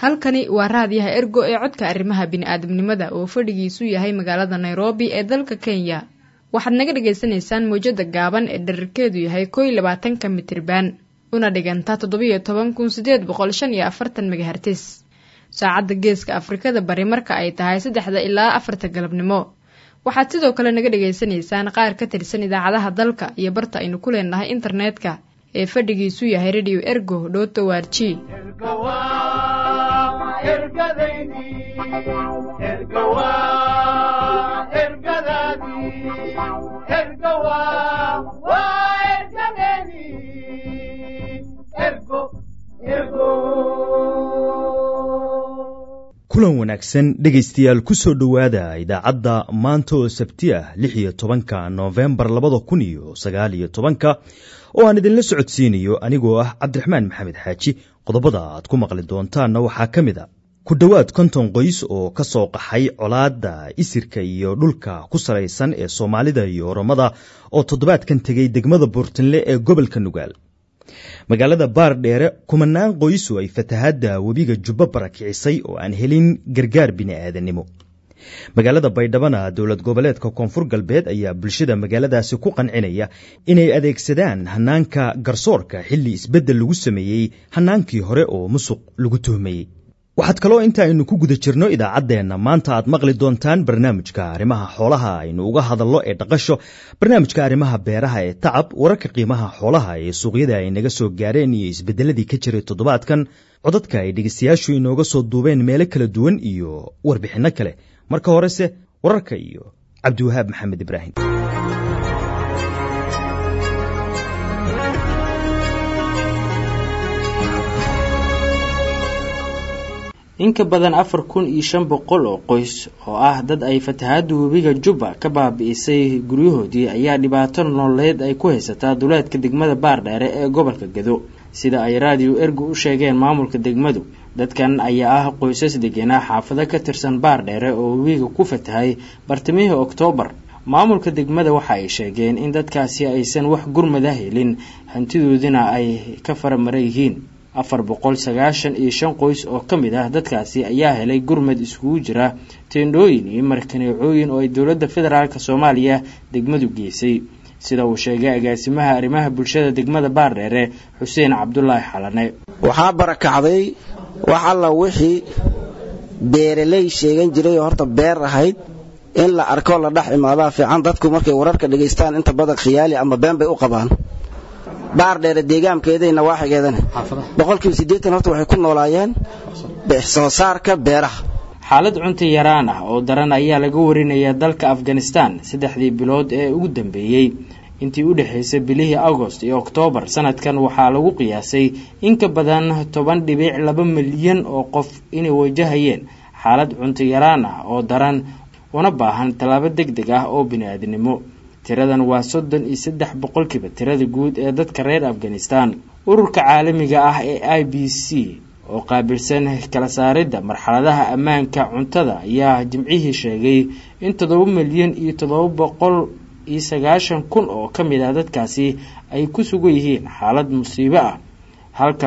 halkani waa raadiyaha ergo ee codka arrimaha bini'aadamnimada oo fadhigiisu yahay magaalada Nairobi ee dalka Kenya. waxaad naga dhageysanaysaan mowjada gaaban ee dhererkeedu yahay 22 mitirban una dhiganta 17,845 megahertz. saacadda geeska Afrikada bari marka ay tahay 3 ilaa 4 galabnimo. waxaad sidoo kale naga dhageysanaysaan qaar ka tirsan idaacadaha dalka iyo barta aynu ku leenahay internetka ee fadhigiisu yahay radioergo.org. kulan wanaagsan dhegaystayaal ku soo dhowaada idaacadda maanta oo sabti ah 16 November 2019 oo aan idinla socodsiinayo anigoo ah Cabdiraxmaan Maxamed Xaaji. qodobada aad ku maqli doontaanna waxaa ka mid ah ku dhowaad 50 qoys oo ka soo qaxay colaadda isirka iyo dhulka ku salaysan ee Soomaalida iyo Oromada oo toddobaadkan tegay degmada Buurtinle ee gobolka Nugaal. magaalada Baardheere kumanaan qoys oo ay fatahaadda webiga Jubba barakicisay oo aan helin gargaar bini'aadanimo. magaalada Baydhabo dowlad goboleedka Koonfur Galbeed ayaa bulshada magaaladaasi ku qancinaya inay adeegsadaan hanaanka garsoorka xilli isbeddel lagu sameeyay hanaankii hore oo musuq lagu tuhmayay. waxaad kaloo inta aynu ku guda jirno idaacaddeenna maanta aad maqli doontaan barnaamijka arrimaha xoolaha aynu uga hadallo ee dhaqasho, barnaamijka arrimaha beeraha ee tacab, wararka qiimaha xoolaha ee suuqyada ay naga soo gaareen iyo isbeddeladii ka jiray toddobaadkan, codadka ay dhegaystayaashu inooga soo duubeen meelo kala duwan iyo warbixinno kale. marka horese wararka iyo Cabdiwahaab Maxamed Ibraahim. in ka badan 4,500 oo qoys oo ah dad ay fatahaadda webiga Jubba ka baabi'isay guryahoodii ayaa dhibaato nololeed ay ku haysataa duleedka degmada Baardheere ee gobolka Gedo, sida ay Radio Ergo u sheegeen maamulka degmadu. dadkan ayaa ah qoysas deganaa xaafado ka tirsan Baardheere oo webiga ku fatahay bartamihii Oktoobar. maamulka degmada waxa ay sheegeen in dadkaasi aysan wax gurmada helin, hantidoodina ay ka faramaran yihiin. 495 qoys oo ka mid ah dadkaasi ayaa helay gurmad isugu jira teendhooyin iyo markaneecooyin oo ay dowladda federaalka Soomaaliya degmadu geysay, sida uu sheegay agaasimaha arrimaha bulshada degmada Baardheere Xuseen Cabdullaahi Xalane. waxaa barakacday wax alla wixii beeraley sheegan jiray horta beer ahayd in la arko la dhax imaada fiican. dadku markay wararka dhageystaan inta badan khiyaali ama been bay u qabaan. Baardheere deegaankeedayna waaxigeedana 80% horta waxay ku noolaayeen soo saarka beeraha. xaalad cunto yaraan ah oo daran ayaa laga warinayaa dalka Afghanistan 3 bilood ee ugu dambeeyay. intii u dhaxaysay bilihii August iyo October sanadkan waxaa lagu qiyaasay in ka badan 10.2 milyan oo qof inay wajahayeen xaalad cunto yaraan ah oo daran una baahan tallaabo degdeg ah oo bini'aadanimo. tiradan waa 33% tirada guud ee dadka reer Afghanistan. ururka caalamiga ah ee IBC oo qaabilsan kala saaridda marxaladaha ammaanka cuntada ayaa jimcihii sheegay in 7,790,000 oo ka mid ah dadkaasi ay ku sugan yihiin xaalad musiibo ah, halka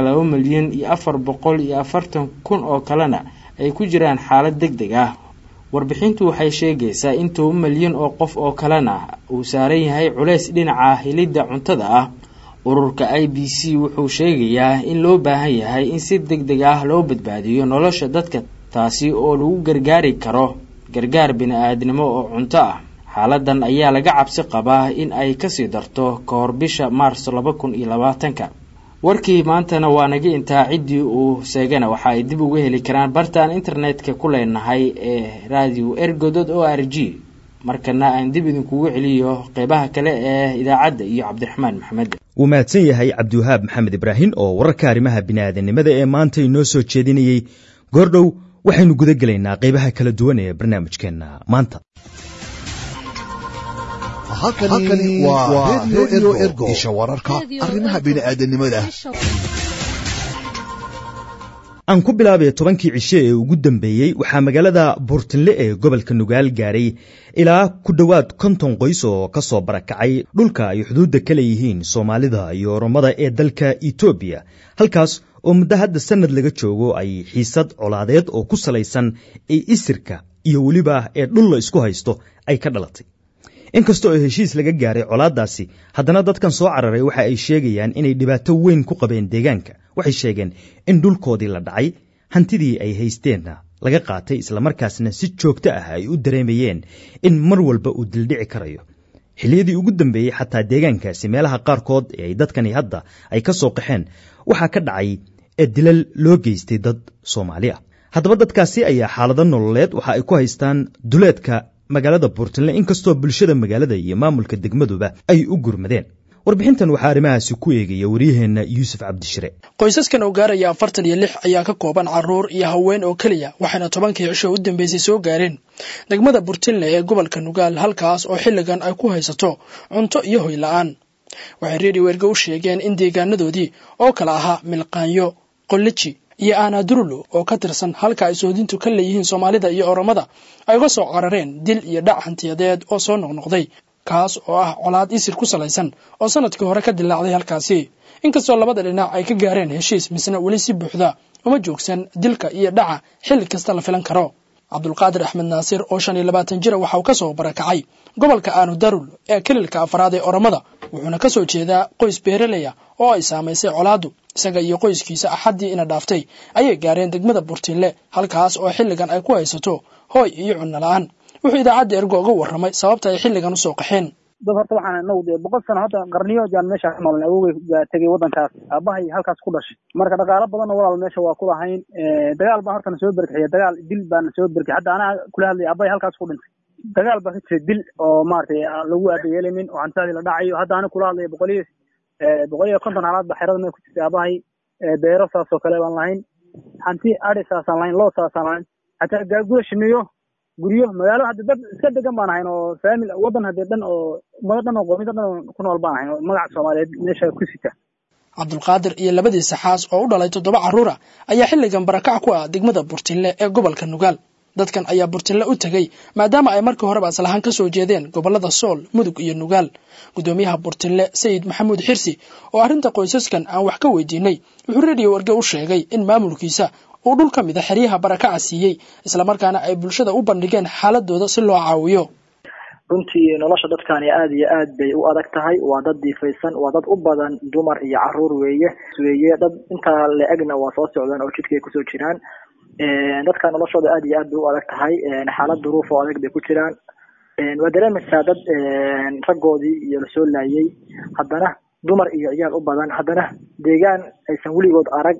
2,440,000 oo kalena ay ku jiraan xaalad degdeg ah. warbixintu waxay sheegaysaa in 2 milyan oo qof oo kalena uu saaran yahay culays dhinaca helidda cuntada ah. ururka IBC wuxuu sheegayaa in loo baahan yahay in si degdeg ah loo badbaadiyo nolosha dadka, taasi oo lagu gargaari karo gargaar bini'aadanimo oo cunto ah. xaaladan ayaa laga cabsi qabaa in ay kasii darto ka hor bisha Maarso 2020. warkii maantana waa naga intaa. ciddii uu sheegana waxa ay dib uga heli karaan bartaan internetka ku leenahay ee radioergo.org. markana aan dib idinkugu celiyo qeybaha kale ee idaacadda iyo Cabdiraxmaan Maxamed. wuu mahadsan yahay Cabdiwahaab Maxamed Ibraahim oo wararka arrimaha bini'aadanimada ee maanta inoo soo jeedinayay. goordhow waxaynu guda gelaynaa qeybaha kala duwan ee barnaamijkeena maanta. halkani waa Radio Ergo isha wararka arrimaha bini'aadanimada. aan ku bilaabay 10kii cishe ee ugu dambeeyay waxaa magaalada Buurtinle ee gobolka Nugaal gaaray ilaa ku dhowaad 50 qoys oo ka soo barakacay dhulka ay xuduudda ka leeyihiin Soomaalida iyo Oromada ee dalka Itoobiya, halkaas oo muddo hadda sanad laga joogo ay xiisad colaadeed oo ku salaysan ee isirka iyo weliba ee dhul la isku haysto ay ka dhalatay. inkastoo heshiis laga gaaray colaadaasi, haddana dadkan soo cararay waxa ay sheegayaan inay dhibaato weyn ku qabeen deegaanka. waxay sheegeen in dhulkoodii la dhacay, hantidii ay haysteenna laga qaatay, islamarkaasna si joogto ah ay u dareemayeen in mar walba uu dildhici karayo. xilliyadii ugu dambeeyey xataa deegaankaasi meelaha qaarkood ee ay dadkani hadda ay ka soo qaxeen waxaa ka dhacay dilal loo geystay dad Soomaali ah. haddaba dadkaasi ayaa xaalado nololeed waxa ay ku haystaan duleedka magaalada Buurtinle, inkastoo bulshada magaalada iyo maamulka degmaduba ay u gurmadeen. warbixintan waxaa arrimahaasi ku eegaya waryaheena Yuusuf Cabdishire. qoysaskan oo gaaraya 46 ayaa ka kooban caruur iyo haween oo kaliya, waxaana 10 cisho u dambeysay soo gaareen degmada Buurtinle ee gobolka Nugaal, halkaas oo xilligan ay ku haysato cunto iyo hoy la'aan. waxay Radio Ergo u sheegeen in deegaanadoodii oo kala ahaa Milqaanyo, Qollichi iyo Aanadurlo oo ka tirsan halka ay soodintu ka leeyihiin Soomaalida iyo Oromada ay uga soo carareen dil iyo dhac hantiyadeed oo soo noqnoqday, kaas oo ah colaad isir ku salaysan oo sanadkii hore ka dilaacday halkaasi. inkastoo labada dhinac ay ka gaareen heshiis, misna weli si buuxda uma joogsan dilka iyo dhaca xilli kasta la filan karo. Cabdulqaadir Axmed Naasir oo 25 jir waxa uu ka soo barakacay gobolka Aanudarul ee kililka afraad ee Oromada, wuxuuna ka soo jeedaa qoys beeraley ah oo ay saameysay colaadu. isaga iyo qoyskiisa axadii ina dhaaftay ayay gaareen degmada Buurtinle, halkaas oo xilligan ay ku haysato hooy iyo cunno la'aan. wuxuu idaacadda Ergo uga warramay sababta ay xilligan u soo qaxeen. dad horta waxaan noqday 100 sano hadda qarniyo jaan meesha noolna awoway tagay wadankaas, aabahay halkaas ku dhashay. marka dhaqaale badan walaal meesha waa ku lahayn. dagaal baa horta soo barkixiyay, dagaal dil baan soo barkixiyay. hadda ana kula hadlay aabahay halkaas ku dhintay. dagaal baa ka jiray dil oo maartay lagu adeeyelmin oo hantaadi la dhacayo. hadda ana kula hadlay 150 halaad ba xirada meel ku jirtay aabahay. beero saas oo kale baan lahayn, hanti ari saas aan lahayn, loo saas aan lahayn, hataa gaagula shimiyo guryo magaalo hadda dad iska degan baan ahayn oo family wadan hadda dhan oo magadan oo qoomiyad dhan ku nool baan ahayn oo magaca Soomaaliyeed meesha ku sita. Cabdulqaadir iyo labadiisa xaas oo u dhalay 7 caruur ah ayaa xilligan barakac ku ah degmada Buurtinle ee gobolka Nugaal. dadkan ayaa Buurtinle u tagay maadaama ay markii horeba aslahan ka soo jeedeen gobolada Sool, Mudug iyo Nugaal. gudoomiyaha Buurtinle Sayid Maxamuud Xirsi oo arinta qoysaskan aan wax ka weydiinay wuxuu Radio Ergo u sheegay in maamulkiisa uu dhul ka mid ah xiriyaha barakaca siiyay, isla markaana ay bulshada u bandhigeen xaaladooda si loo caawiyo. runtii nolosha dadkan aad iyo aad bay u adag tahay. waa dad diifaysan, waa dad u badan dumar iyo caruur weeye dad inta la egna waa soo socdaan oo jidkay ku soo jiraan. dadka noloshooda aad iyo aad bay u adag tahay. xaalad duruuf oo adag bay ku jiraan. waa dareemaysaa dad raggoodii iyo la soo laayay, haddana dumar iyo ciyaal u badan, haddana deegaan aysan weligood arag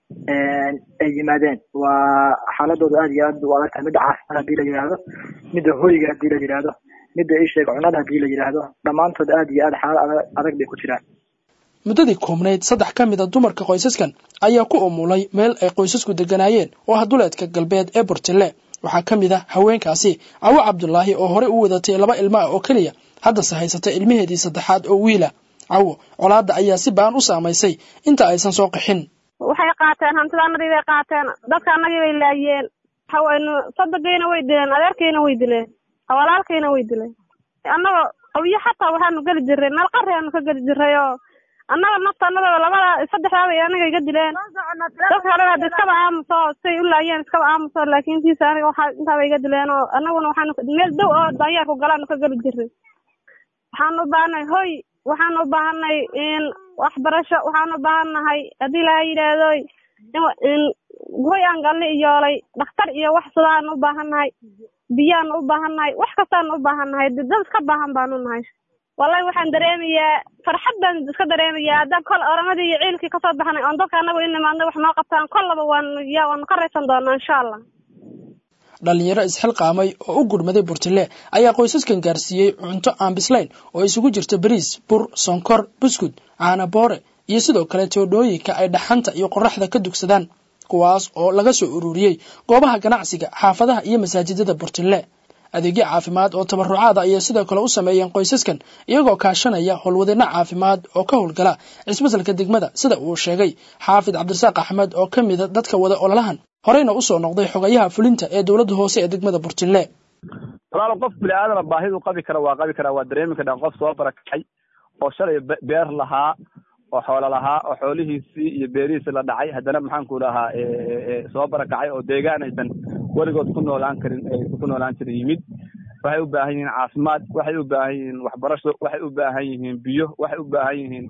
ay yimaadeen. waa xaaladooda aad iyo aad u adag tahay. midda caafimaad haddii la yidhaahdo, midda hoyga haddii la yidhaahdo, midda isheeg cunada haddii la yidhaahdo, dhammaantood aad iyo aad xaalad adag bay ku jiraan. muddadii koobnayd 3 ka mid ah dumarka qoysaskan ayaa ku umulay meel ay qoysasku deganaayeen oo ah duleedka galbeed ee Buurtinle. waxaa ka mid ah haweenkaasi Cawo Cabdullaahi oo hore u wadatay 2 ilmo oo kaliya, haddase haysatay ilmaheedii 3aad oo wiila. Cawo, colaada ayaa si baan u saameysay inta aysan soo qaxin. waxay qaateen hantidaanadii bay qaateen, dadka anagii bay laayeen. haweenno sadaqeena way dileen, adeerkeena way dileen, walaalkeena way dileen. annaga qawiyo xataa waxaanu gali jirnay meel qarreenu ka gali jiray oo annaga naftanada 3 bay aniga iga dileen. dadka kale waa iskaba aamuso say u laayeen iskaba aamuso, laakiin tiisa aniga waxa inta bay iga dileen oo annaguna waxaanu meel dow oo daanyeer ku galaan ka gali jirnay. waxaan u baahnay hoy, waxaan u baahnay in waxbarasho, waxaan u baahnahay hadii la yiraahdo in hoy aan galnay iyoolay dhakhtar iyo wax sidaan u baahnahay, biyaan u baahnahay, wax kastaan u baahnahay, dad ka baahan baan u nahay. wallahi waxaan dareemayaa farxad baan iska dareemayaa haddaan kol oramadii iyo ciilkii ka soo baxnay oon dadka anagu in imaadnay wax noo qabtaan kollaba waan ka raysan doonaa insha Allah. dhalinyaro isxilqaamay oo u gurmaday Buurtinle ayaa qoysaskan gaarsiiyey cunto aan bislayn oo isugu jirta bariis, bur, sonkor, buskud, caano boore iyo sidoo kale toodhooyinka ay dhaxanta iyo qorraxda ka dugsadaan, kuwaas oo laga soo ururiyey goobaha ganacsiga, xaafadaha iyo masaajidada Buurtinle. adeegyo caafimaad oo tabarucaad ayaa sidoo kale u sameeyeen qoysaskan iyagoo kaashanaya howlwadeenno caafimaad oo ka howlgala cisbitaalka degmada, sida uu sheegay Xaafid Cabdirasaaq Axmed oo ka mid ah dadka wada ololahan, horeyna u soo noqday xogayaha fulinta ee dawladda hoose ee degmada Buurtinle. walaal qof bini'aadana baahidu qabi kara waa dareemi karaa qof soo barakacay oo shalay beer lahaa oo xoolo lahaa oo xoolihiisii iyo beerihiisi la dhacay haddana maxaanku dhahaa soo barakacay oo deegaan aysan weligood ku noolaan karin ku noolaan jirin yimid waxay u baahan yihiin caafimaad waxay u baahan yihiin waxbarasho waxay u baahan yihiin biyo waxay u baahan yihiin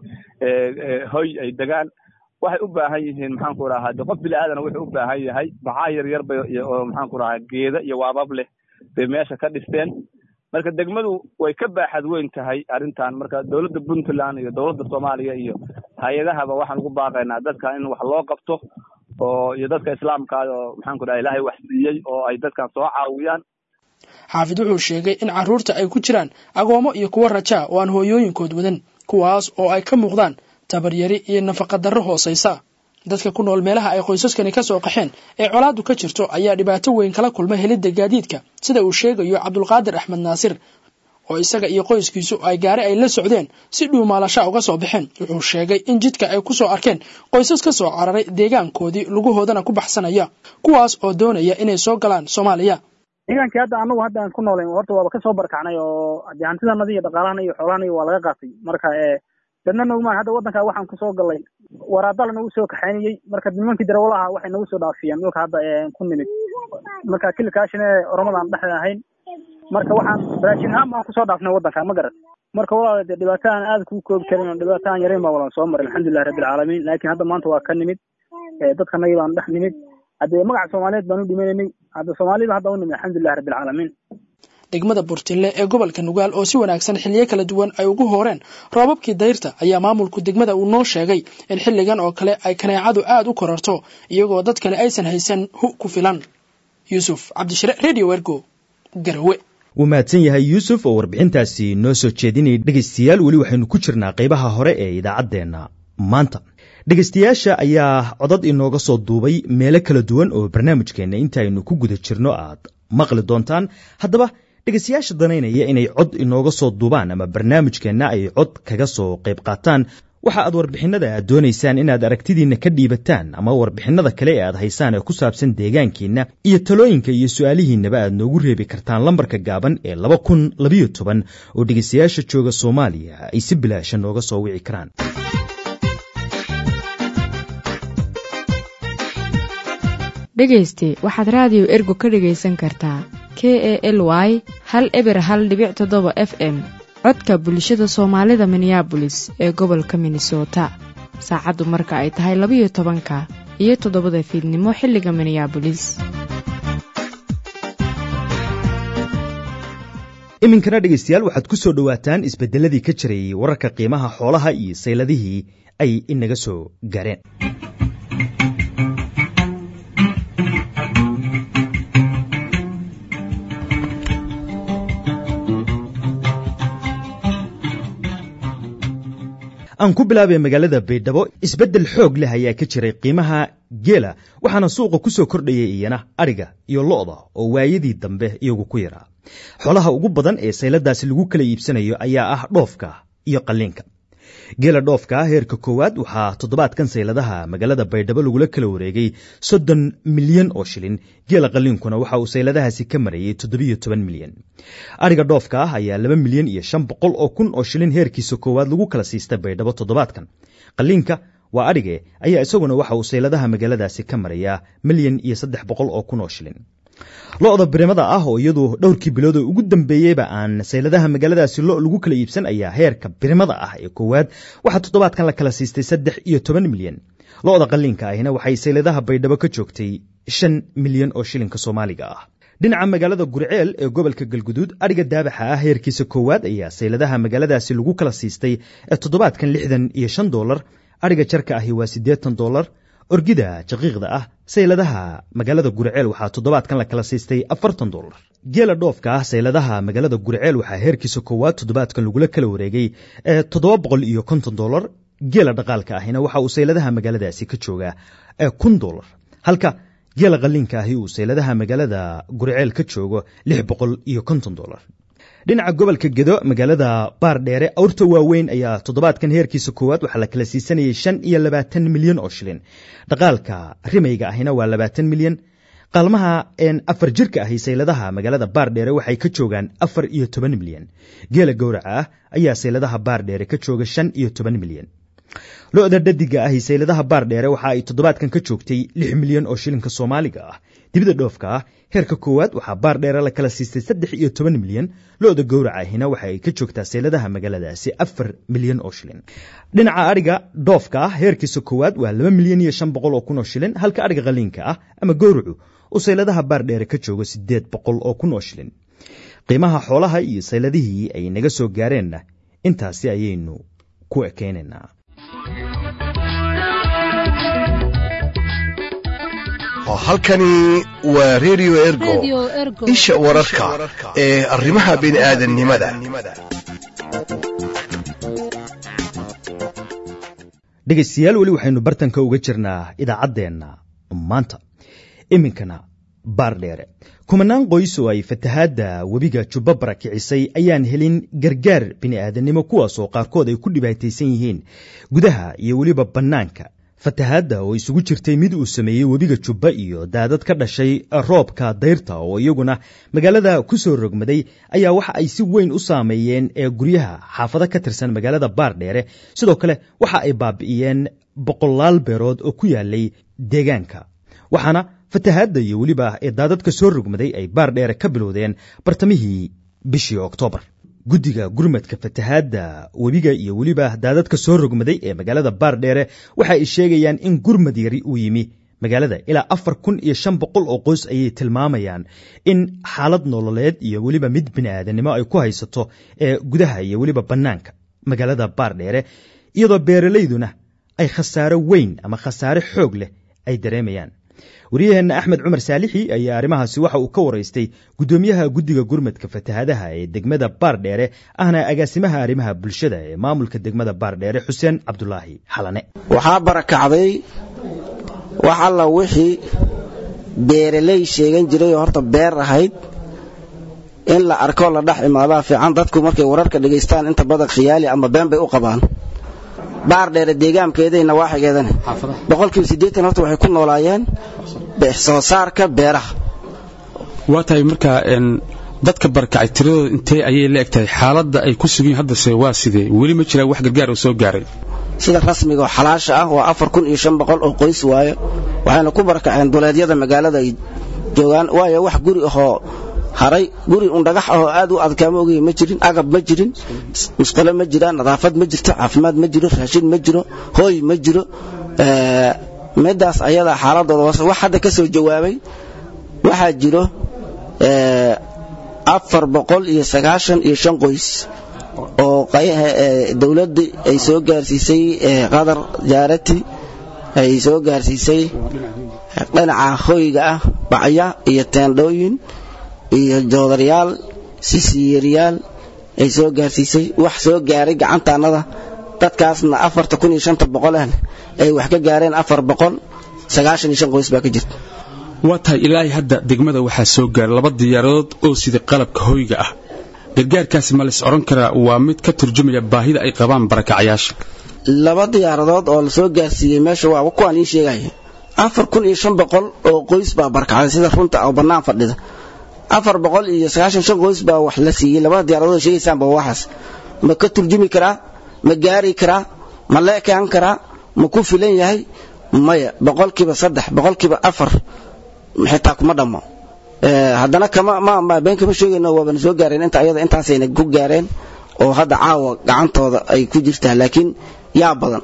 hoy ay degaan waxay u baahan yihiin maxaanku dhahaa de qof bini aadana wuxuu u baahan yahay baxaa yaryar bay oo maxaanku dhahaa geeda iyo waabab leh bay meesha ka dhisteen marka degmadu way ka baaxad weyn tahay arrintan marka dowladda puntland iyo dowladda soomaaliya iyo hay-adahaba waxaan ugu baaqaynaa dadka in wax loo qabto oo iyo dadka islaamka oo maxaanku dhahaa ilaahay wax siiyey oo ay dadkan soo caawiyaan xaafid wuxuu sheegay in carruurta ay ku jiraan agoomo iyo kuwo rajaa oo aan hooyooyinkood wadan kuwaas oo ay ka muuqdaan tabaryari iyo nafaqadarro hoosaysa dadka ku nool meelaha ay qoysaskani ka soo qaxeen ee colaadu ka jirto ayaa dhibaato weyn kala kulma helidda gaadiidka sida uu sheegayo cabdulqaadir axmed naasir oo isaga iyo qoyskiisu ay gaari ay la socdeen si dhuumaalasha uga soo baxeen wuxuu sheegay in jidka ay ku soo arkeen qoysas ka soo cararay deegaankoodii lugahoodana ku baxsanaya kuwaas oo doonaya inay soo galaan Soomaaliya deegaankii hadda anagu hadda aan ku noolayn horta waaba ka soo barkacnay oo hantidanada iyo dhaqaalahana iyo xoolahana waa laga qaatay marka dadna nogmaan hadda wadanka waxaan ku soo galay waraadal nagu soo kaxaynayay marka nimankii darawalaha waxay nagu soo dhaafiyeen dhulka hadda ku nimid marka kilkaashina Ramadan dhaxda ahayn marka waxaan baraajin ahaan baan ku soo dhaafnay wadanka ma garan marka waa dhibaataan aad ku koob karin dhibaataan yareen ma wala soo maray alxamdulillah rabbil alamin laakiin hadda maanta waa ka nimid dadka naga baan dhex nimid hadda magaca Soomaaliyeed baan u dhimeynay hadda Soomaalida hadda u nimid alxamdulillah rabbil alamin degmada Burtinle ee gobolka Nugaal oo si wanaagsan xilliyo kala duwan ay ugu horeen roobabkii dayrta ayaa maamulku degmada uu noo sheegay in xilligan oo kale ay kaneecadu aad u kororto iyagoo dadkana aysan haysan ku filan Yusuf Cabdishire Radio Ergo Garowe wuu mahadsan yahay Yusuf oo warbixintaasi noo soo jeedinay dhageystayaal weli waxaynu ku jirnaa qaybaha hore ee idaacadeena maanta dhageystayaasha ayaa codad inooga soo duubay meelo kala duwan oo barnaamijkeena intaaynu ku guda jirno aad maqli doontaan haddaba dhegeystayaasha danaynaya inay cod inooga soo duubaan ama barnaamijkeenna ay cod kaga soo qayb qaataan waxa aad warbixinada aad doonaysaan inaad aragtidiinna ka dhiibataan ama warbixinada kale ee aad haysaan ee ku saabsan deegaankiinna iyo talooyinka iyo su'aalihiinnaba aad noogu reebi kartaan lambarka gaaban ee 2012 oo dhegeystayaasha jooga Soomaaliya ay si bilaasha nooga soo wici karaan dhegeyste waxaad raadiyo Ergo ka dhegeysan kartaa KALY 101.7 FM codka bulshada Soomaalida Minneapolis ee gobolka Minnesota saacadu marka ay tahay 12 iyo 7 fiidnimo xilliga Minneapolis iminkana dhegeystayaal waxaad ku soo dhawaataan isbedeladii ka jiray wararka qiimaha xoolaha iyo sayladihii ay inaga soo gaareen aan ku bilaabay magaalada Baydhabo isbedel xoog leh ayaa ka jiray qiimaha geela waxaana suuqa ku soo kordhayay iyana ariga iyo lo'da oo waayadii dambe iyagu ku yaraa xoolaha ugu badan ee sayladaasi lagu kala iibsanayo ayaa ah dhoofka iyo qalliinka geela dhoofka heerka koowaad waxaa toddobaadkan sayladaha magaalada Baydhabo lagula kala wareegay 30 milyan oo shilin geela qalliinkuna waxa uu sayladahaasi ka marayay 17 milyan ariga dhoofka ayaa 2 milyan iyo 500 oo kun oo shilin heerkiisa koowaad lagu kala siistay Baydhabo toddobaadkan qalliinka waa arige ayaa isaguna waxa uu sayladaha magaaladaasi ka maraya milyan iyo 300 oo kun oo shilin lo'da birimada ah oo iyadu dhowrkii bilood ugu dambeeyayba aan sayladaha magaaladaasi lagu kala iibsan ayaa heerka birimada ah ee koowaad waxa toddobaadkan la kala siistay 13 milyan lo'da qalliinka ahina waxay sayladaha Baydhabo ka joogtay 5 milyan oo shilinka Soomaaliga ah dhinaca magaalada Gurceel ee gobolka Galguduud ariga daabaxa ah heerkiisa koowaad ayaa sayladaha magaaladaasi lagu kala siistay toddobaadkan $65 ariga jarka ahi waa $80 orgida jaqiiqda ah sayladaha magaalada Gurceel waxaa toddobaadkan la kala siistay $40 geela dhoofka ah sayladaha magaalada Gurceel waxaa heerkiisa koowaad toddobaadkan lagula kala wareegay $750 geela dhaqaalka ahina waxa uu sayladaha magaaladaasi ka joogaa $1,000 halka geela qalliinka ahi uu sayladaha magaalada Gurceel ka joogo $650 dhinaca gobolka Gedo magaalada Baardheere awrta waaweyn ayaa toddobaadkan heerkiisa koowaad waxa la kala siisanayay 25 milyan oo shilin dhaqaalka rimayga ahina waa 20 milyan qalmaha afar jirka ahi sayladaha magaalada Baardheere waxay ka joogaan 14 milyan geela gowraca ah ayaa sayladaha Baardheere ka jooga 15 milyan lo-da dhadiga ah sayladaha baardheere waxa ay toddobaadkan ka joogtay 6 milyan oo shilinka Soomaaliga ah. dibida dhoofka ah heerka koowaad waxaa baardheere la kala siistay 13 milyan. lo-da gowraca ahina waxa ay ka joogtaa sayladaha magaaladaasi 4 milyan oo shilin. dhinaca ariga dhoofka ah heerkiisa koowaad waa 2 milyan iyo 500 oo kun oo shilin, halka ariga qaliinka ah ama gowracu uu sayladaha baardheere ka joogo 800 oo kun oo shilin. qiimaha xoolaha iyo sayladihii ay naga soo gaareenna intaasi ayaynu ku ekeenaynaa. halkani waa Radio Ergo isha wararka ee arrimaha bini'aadanimada. dhegaystayaal weli waxaynu bartanka uga jirnaa idaacaddeenna maanta. iminkana baardheere kumanaan qoys oo ay fatahaadda webiga Jubba barakicisay ayaan helin gargaar bini'aadanimo, kuwaasoo qaarkood ay ku dhibaataysan yihiin gudaha iyo weliba bannaanka. fatahaadda oo isugu jirtay mid uu sameeyey webiga Jubba iyo daadad ka dhashay roobka dayrta oo iyaguna magaalada ku soo rogmaday ayaa waxa ay si weyn u saameeyeen guryaha xaafado ka tirsan magaalada baardheere. sidoo kale waxa ay baabi'iyeen boqolaal beerood oo ku yaalay deegaanka, waxaana fatahaadda iyo weliba daadadka soo rogmaday ay baardheere ka bilowdeen bartamihii bishii Oktoobar. guddiga gurmadka fatahaadda webiga iyo weliba daadadka soo rogmaday ee magaalada baardheere waxa ay sheegayaan in gurmad yari uu yimi magaalada. ilaa 4500 oo qoys ayay tilmaamayaan in xaalad nololeed iyo weliba mid bini'aadanimo ay ku haysato gudaha iyo weliba bannaanka magaalada baardheere, iyadoo beeralayduna ay khasaaro weyn ama khasaare xoog leh ay dareemayaan. wariyaheenna Axmed Cumar Saalixi ayaa arrimahaasi waxa uu ka waraystay gudoomiyaha guddiga gurmadka fatahaadaha ee degmada baardheere ahna agaasimaha arrimaha bulshada ee maamulka degmada baardheere Xuseen Cabdulaahi Xalane. waxaa barakacday wax alla wixii beeraley sheegan jiray horta beer ahayd in la arko la dhex imaadaa fiican. dadku markay wararka dhageystaan inta badan khiyaali ama been bay u qabaan. baardheere deegaankeedayna waaxigeedana 80% horta waxay ku noolaayeen soo saarka beeraha. waa tahay markaa dadka barakacay tiradooda intee ayay la egtahay? xaaladda ay ku sugan haddase waa sidee? weli ma jiraa wax gargaar oo soo gaaray? sida rasmiga oo xalaasha ah waa 4500 oo qoys waaye, waxayna ku barakaceen duleedyada magaalada ay joogaan. waayo wax guri ahoo haray guri dhagax ah oo aad u adkaamo ogay ma jirin, agab ma jirin, musqalo ma jiraan, nadaafad ma jirto, caafimaad ma jiro, raashin ma jiro, hooy ma jiro. midaas ayada xaaladooda wax hadda ka soo jawaabay waxaa jiro 495 qoys oo dawladda ay soo gaarsiisay qadar jaarati ay soo gaarsiisay dhinaca hooyga ah, bacya iyo teendhooyin iyo joodariyaal sisiiriyaal ay soo gaarsiisay. wax soo gaaray gacantaanada dadkaasna 4500 ay wax ka gaareen 495 qoys baa ka jirta. waa tahay ilaahay hadda degmada waxaa soo gaaray 2 diyaaradood oo sida qalabka hoyga ah. gargaarkaasi ma la is oran karaa waa mid ka turjumaya baahida ay qabaan barakacayaasha? 2 diyaaradood oo la soo gaarsiiyay meesha waa kuwaan ii sheegay 4500 oo qoys baa barakacay sida runta oo bannaan fadhida. 495 qoys baa wax la siiyay. 2 diyaaradood sheegaysaan baa waxaas ma ka turjumi karaa? ma gaari karaa? ma leekaan karaa? ma ku filan yahay? maya. 3% 4% xitaa kuma dhamo. haddana kama been kama sheegayno waa soo gaareen inta ayada intaasayna ku gaareen oo hadda caawa gacantooda ay ku jirtaa, laakiin yaa badan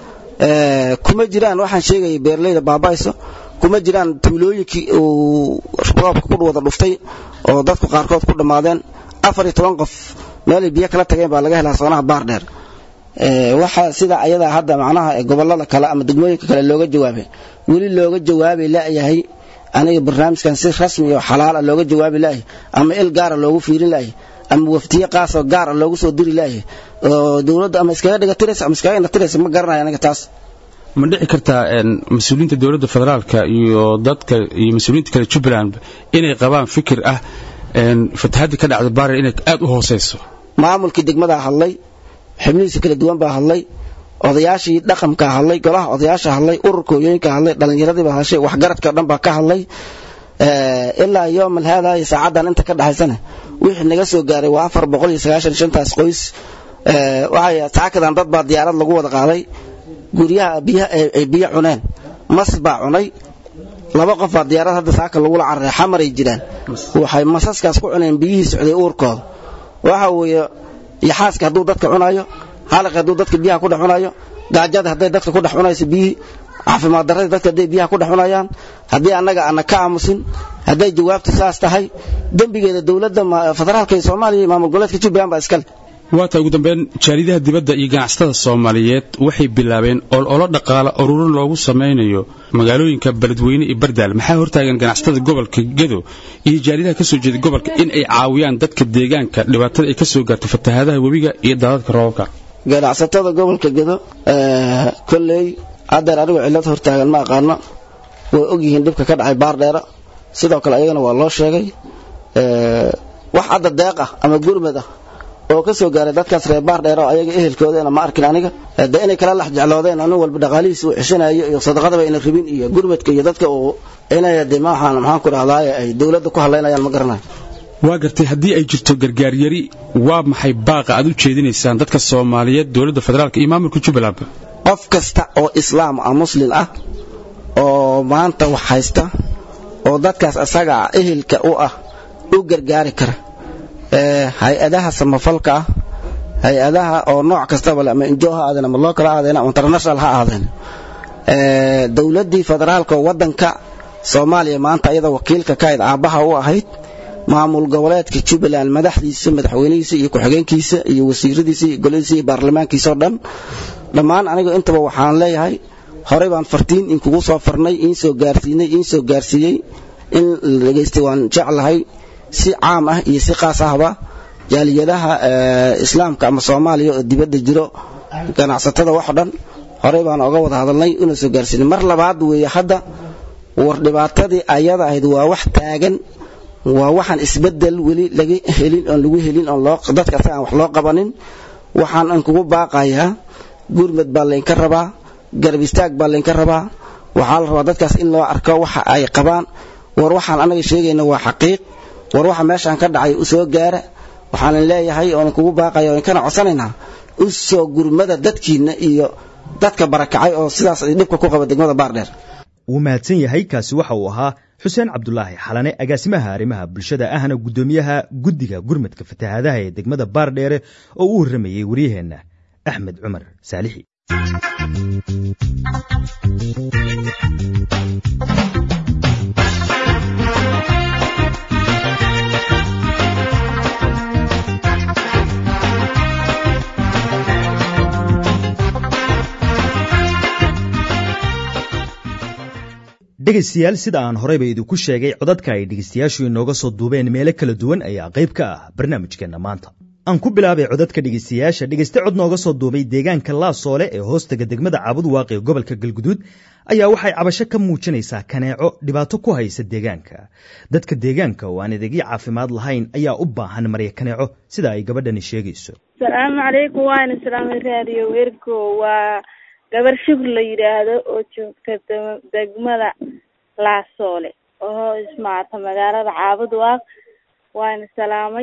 kuma jiraan. waxaan sheegay beerleyda baabaayso kuma jiraan tuulooyinkii uu roobka ku wada dhuftay oo dadku qaarkood ku dhamaadeen. 14 qof meel biyo kala tageen baa laga helaa soonaha baardheer. waxa sida ayada hadda macnaha gobolada kale ama degmooyinka kale looga jawaabay weli looga jawaabay laayahay. aniga barnaamijkan si rasmi oo xalaal ah looga jawaabi laayahay ama il gaar ah loogu fiirin laayahay ama waftiye qaas oo gaar ah loogu soo diri laayahay oo dawladda ama iskaga dhigatiraysa ama iskaga inatiraysa ma garanayo aniga taas. ma dhici kartaa mas'uuliyiinta dawladda federaalka iyo dadka iyo mas'uuliyiinta kale Jubbaland inay qabaan fikir ah fatahaadda ka dhacday baardheer inay aad u hooseyso? maamulkii degmada hadlay, xubnihiisa kala duwan baa hadlay, odayaashii dhaqanka hadlay, golaha odayaasha hadlay, ururkooyinka hadlay, dhalinyaradii baa hadlay, waxgaradka dhan baa ka hadlay. ilaa yawmal hada saacadan inta ka dhaxaysana wixii naga soo gaaray waa 495 qoys. waxay taakadan dad baa diyaarad lagu wada qaaday guryaha biyo cuneen mas baa cunay laba qof baa diyaarad hadda saaka lagula cararay xamaray jiraan waxay masaskaas ku cuneen biyihii socday uurkooda waxa weeye yaxaaska hadduu dadka cunayo halaq hadduu dadka biyaha ku dhex cunayo gaajada hadday dadka ku dhex cunayso biyihii caafimaad darrada dadka hadday biyaha ku dhex cunayaan haddii annaga ana ka aamusin hadday jawaabtu saas tahay dembigeeda dowladda federaalka ee Soomaaliya iyo maamul goboleedka Jubbaland baa iskale waata ugu dambeyn jaaridaha dibadda iyo ganacsatada Soomaaliyeed waxay bilaabeen ololo dhaqaale ururin loogu sameeyo magaalooyinka Beledweyne iyo Bardaal maxaa hortaagan ganacsatada gobolka Gedo iyo jaaridaha ka soo jeeda gobolka in ay caawiyaan dadka deegaanka dhibaatada ay ka soo gaartay fatahaadaha webiga iyo daadadka roobka ganacsatada gobolka Gedo kulley hadda anigu cilad hortaagan ma aqaano way ogyihiin dhibka ka dhacay Baardheera sidoo kale ayagana waa loo sheegay wax hadda deeq ah ama gurmad ah oo ka soo gaaray dadkaas reer Baardheera oo ayaga ehelkooda ma arkin aniga inay kala lax jecloodeen anu walba dhaqaalihiisa uu xishanayo iyo sadaqadaba inay rabin iyo gurmadka iyo dadka oo inay maxaan ku raahdaa ay dawladda ku haleynayaan ma garanayo waa gartay haddii ay jirto gargaar yari waa maxay baaqa aad u jeedinaysaan dadka Soomaaliyeed dawladda federaalka iyo maamulka Jubbaland qof kasta oo islaam ah muslim ah oo maanta wax haysta oo dadkaas asaga ehelka u ah u gargaari kara hay-adaha samafalka ah hay-adaha oo nooc kastaba leh ama NGO ha aadeen ama local ha aadeen ama international ha aadeen dawladdii federaalka waddanka Soomaaliya maanta iyada wakiilka ka aabaha u ahayd maamul goboleedka Jubbaland madaxdiisa madaxweynihiisa iyo ku-xigeenkiisa iyo wasiiradiisa iyo golihiisa iyo baarlamaankiisa oo dhan dhammaan aniga intaba waxaan leeyahay horey baan fartiin in kugu soo farnay in soo gaarsiiyay in dhageystay waan jeclahay si caam ah iyo si qaas ahba jaaliyadaha islaamka ama Soomaaliya oo dibadda jiro ganacsatada wax dhan horey baan uga wada hadalnay inuu soo gaarsiinay mar labaad weeye hadda war dhibaatadii ayada ahayd waa wax taagan waa waxaan isbedel weli laga helin oo lagu helin oo dadka aan wax loo qabanin waxaan aan kugu baaqayaa gurmad baa leen ka rabaa garab istaag baa leen ka rabaa waxaa la rabaa dadkaas in loo arko waxa ay qabaan war waxaan anaga sheegayna waa xaqiiq war waxa meeshan ka dhacay u soo gaara waxaan leeyahay oo kugu baaqayo in kana codsanaynaa u soo gurmada dadkiina iyo dadka barakacay oo sidaas ay dhibka ku qaba degmada Baardheer wuu mahadsan yahay kaasi waxa uu ahaa xuseen cabdulaahi xalane agaasimaha arrimaha bulshada ahna gudoomiyaha guddiga gurmadka fatahaadaha ee degmada Baardheere oo uu waramayay wariyaheenna axmed cumar saalixi dhegaystayaal sida aan horeyba idinku sheegay codadka ay dhegaystayaashu inooga soo duubeen meelo kala duwan ayaa qayb ka ah barnaamijkeenna maanta aan ku bilaabay codadka dhegaystayaasha dhegayste cod nooga soo duubay deegaanka Laasoole ee hoostaga degmada Caabudwaaq ee gobolka Galguduud ayaa waxay cabasho ka muujinaysaa kaneeco dhibaato ku haysa deegaanka dadka deegaanka oo aan adeegyo caafimaad lahayn ayaa u baahan marya kaneeco sida ay gabadhani sheegayso Assalaamu calaykum waan islaamay raadiyo ergo waa gabar shukr la yiraahdo oo joogta degmada Laasoole oo ismaata magaalada Caabudwaaq waan islaamay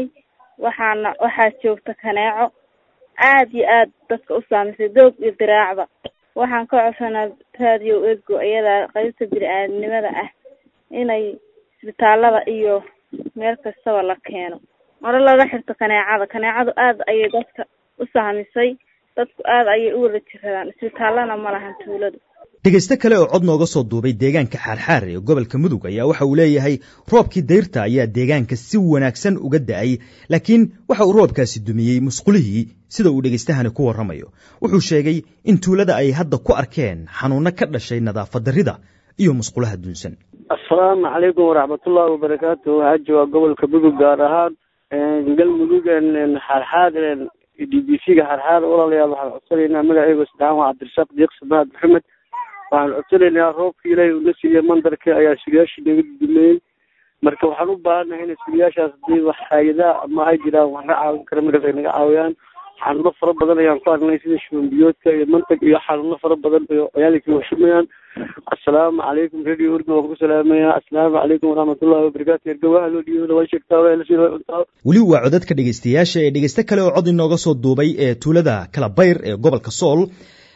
waxaa joogta kaneeco aad iyo aad dadka u saamaysay doog iyo diraacba waxaan ka codsanaa raadiyo ergo iyada qaybta bini'aadanimada ah inay isbitaalada iyo meel kastaba la keeno hore laga xirto kaneecadu aad ayay dadka u saamisay dadku aad ayay u wada jiradaan isbitaalana ma lahan tuuladu dhegayste kale oo cod nooga soo duubay deegaanka xaarxaar ee gobolka Mudug ayaa waxa uu leeyahay roobkii dayrta ayaa deegaanka si wanaagsan uga da'ay laakiin waxa uu roobkaasi dumiyey musqulihii sida uu dhageystahani ku waramayo wuxuu sheegay in tuulada ay hadda ku arkeen xanuuno ka dhashay nadaafad darrida iyo musqulaha dunsan assalaamu calaykum waraxmatullaahi wabarakaatuh haji waa gobolka Mudug gaar ahaan galmudug xaarxaar DBC-ga xaarxaar walaalayaal waxaan codsanaynaa magacayga saddexan waa Cabdirasaaq Diiq Samaad Maxamed waxaan codsanaynaa roobkii ilaahay uu na siiyey mandarka ayaa sugayaashii naga dumeeyey marka waxaan u baahanahay in sugayaashaas hadii wax hay'adaha ama ay jiraan wax ka caawin kara markaas ay naga caawiyaan xanuuno fara badan ayaan ku aragnay sida shuban biyoodka iyo mantag iyo xanuuno fara badan oo ciyaalkii washimayaan assalaamu calaykum radio urdu waan ku salaamayaa assalaamu calaykum waraxmatullaahi wabarakaatuh ergawaha loo dhiibo waa sheegtaa waa la soo cuntaa weli waa codadka dhegaystayaasha ee dhegayste kale oo cod inooga soo duubay ee tuulada Kalabayr ee gobolka Sool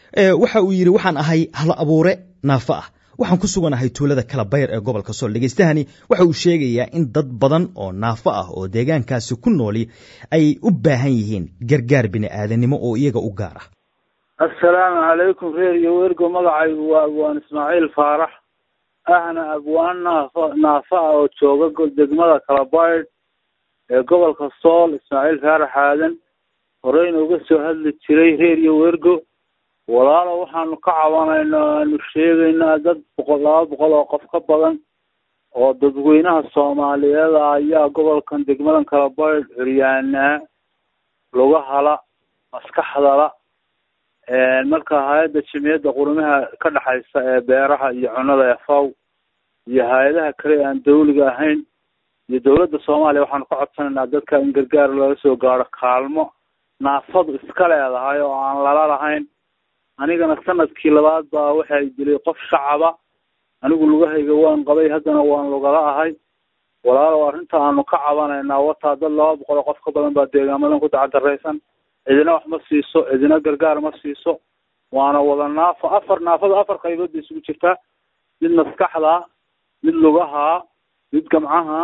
waxa uu yidhi waxaan ahay hal abuure naafo ah waxaan ku suganahay tuulada Kalabayr ee gobolka Sool. Dhageystahani waxa uu sheegayaa in dad badan oo naafo ah oo deegaankaasi ku nooli ay u baahan yihiin gargaar bini'aadanimo oo iyaga u gaar ah. Assalaamu calaykum reeriyo wergo magacaygu waa Abwaan Ismaaciil Faarax ahna abwaan naafo ah oo jooga degmada Kalabayr ee gobolka Sool. Ismaaciil Faarax aadan horeyna uga soo hadli jiray reeriyo wergo walaalo waxaanu ka cabanaynaa aanu sheegaynaa dad 200 oo qof ka badan oo dadweynaha Soomaaliyeed ayaa gobolkan degmadan Kalabayr xiriyaanaa laga hala maskaxdala marka hay'adda jimciyadda qurumaha ka dhaxaysa ee beeraha iyo cunnada FAO iyo hay'adaha kale aan dawliga ahayn iyo dawladda Soomaaliya waxaanu ka codsanaynaa dadka in gargaar looga soo gaaro kaalmo naafadu iska leedahay oo aan lala lahayn. anigana sanadkii labaad baa waxay dilay qof shacaba anigu lugahayga waan qabay haddana waan lugala ahay walaalo arrinta aanu ka cabanaynaa wataa dad 200 qof ka badan baa deegaamadan ku dacadareysan idina wax ma siiso idina gargaar ma siiso waana wada naafo afar qaybood isugu jirta mid maskaxda mid lugaha mid gamcaha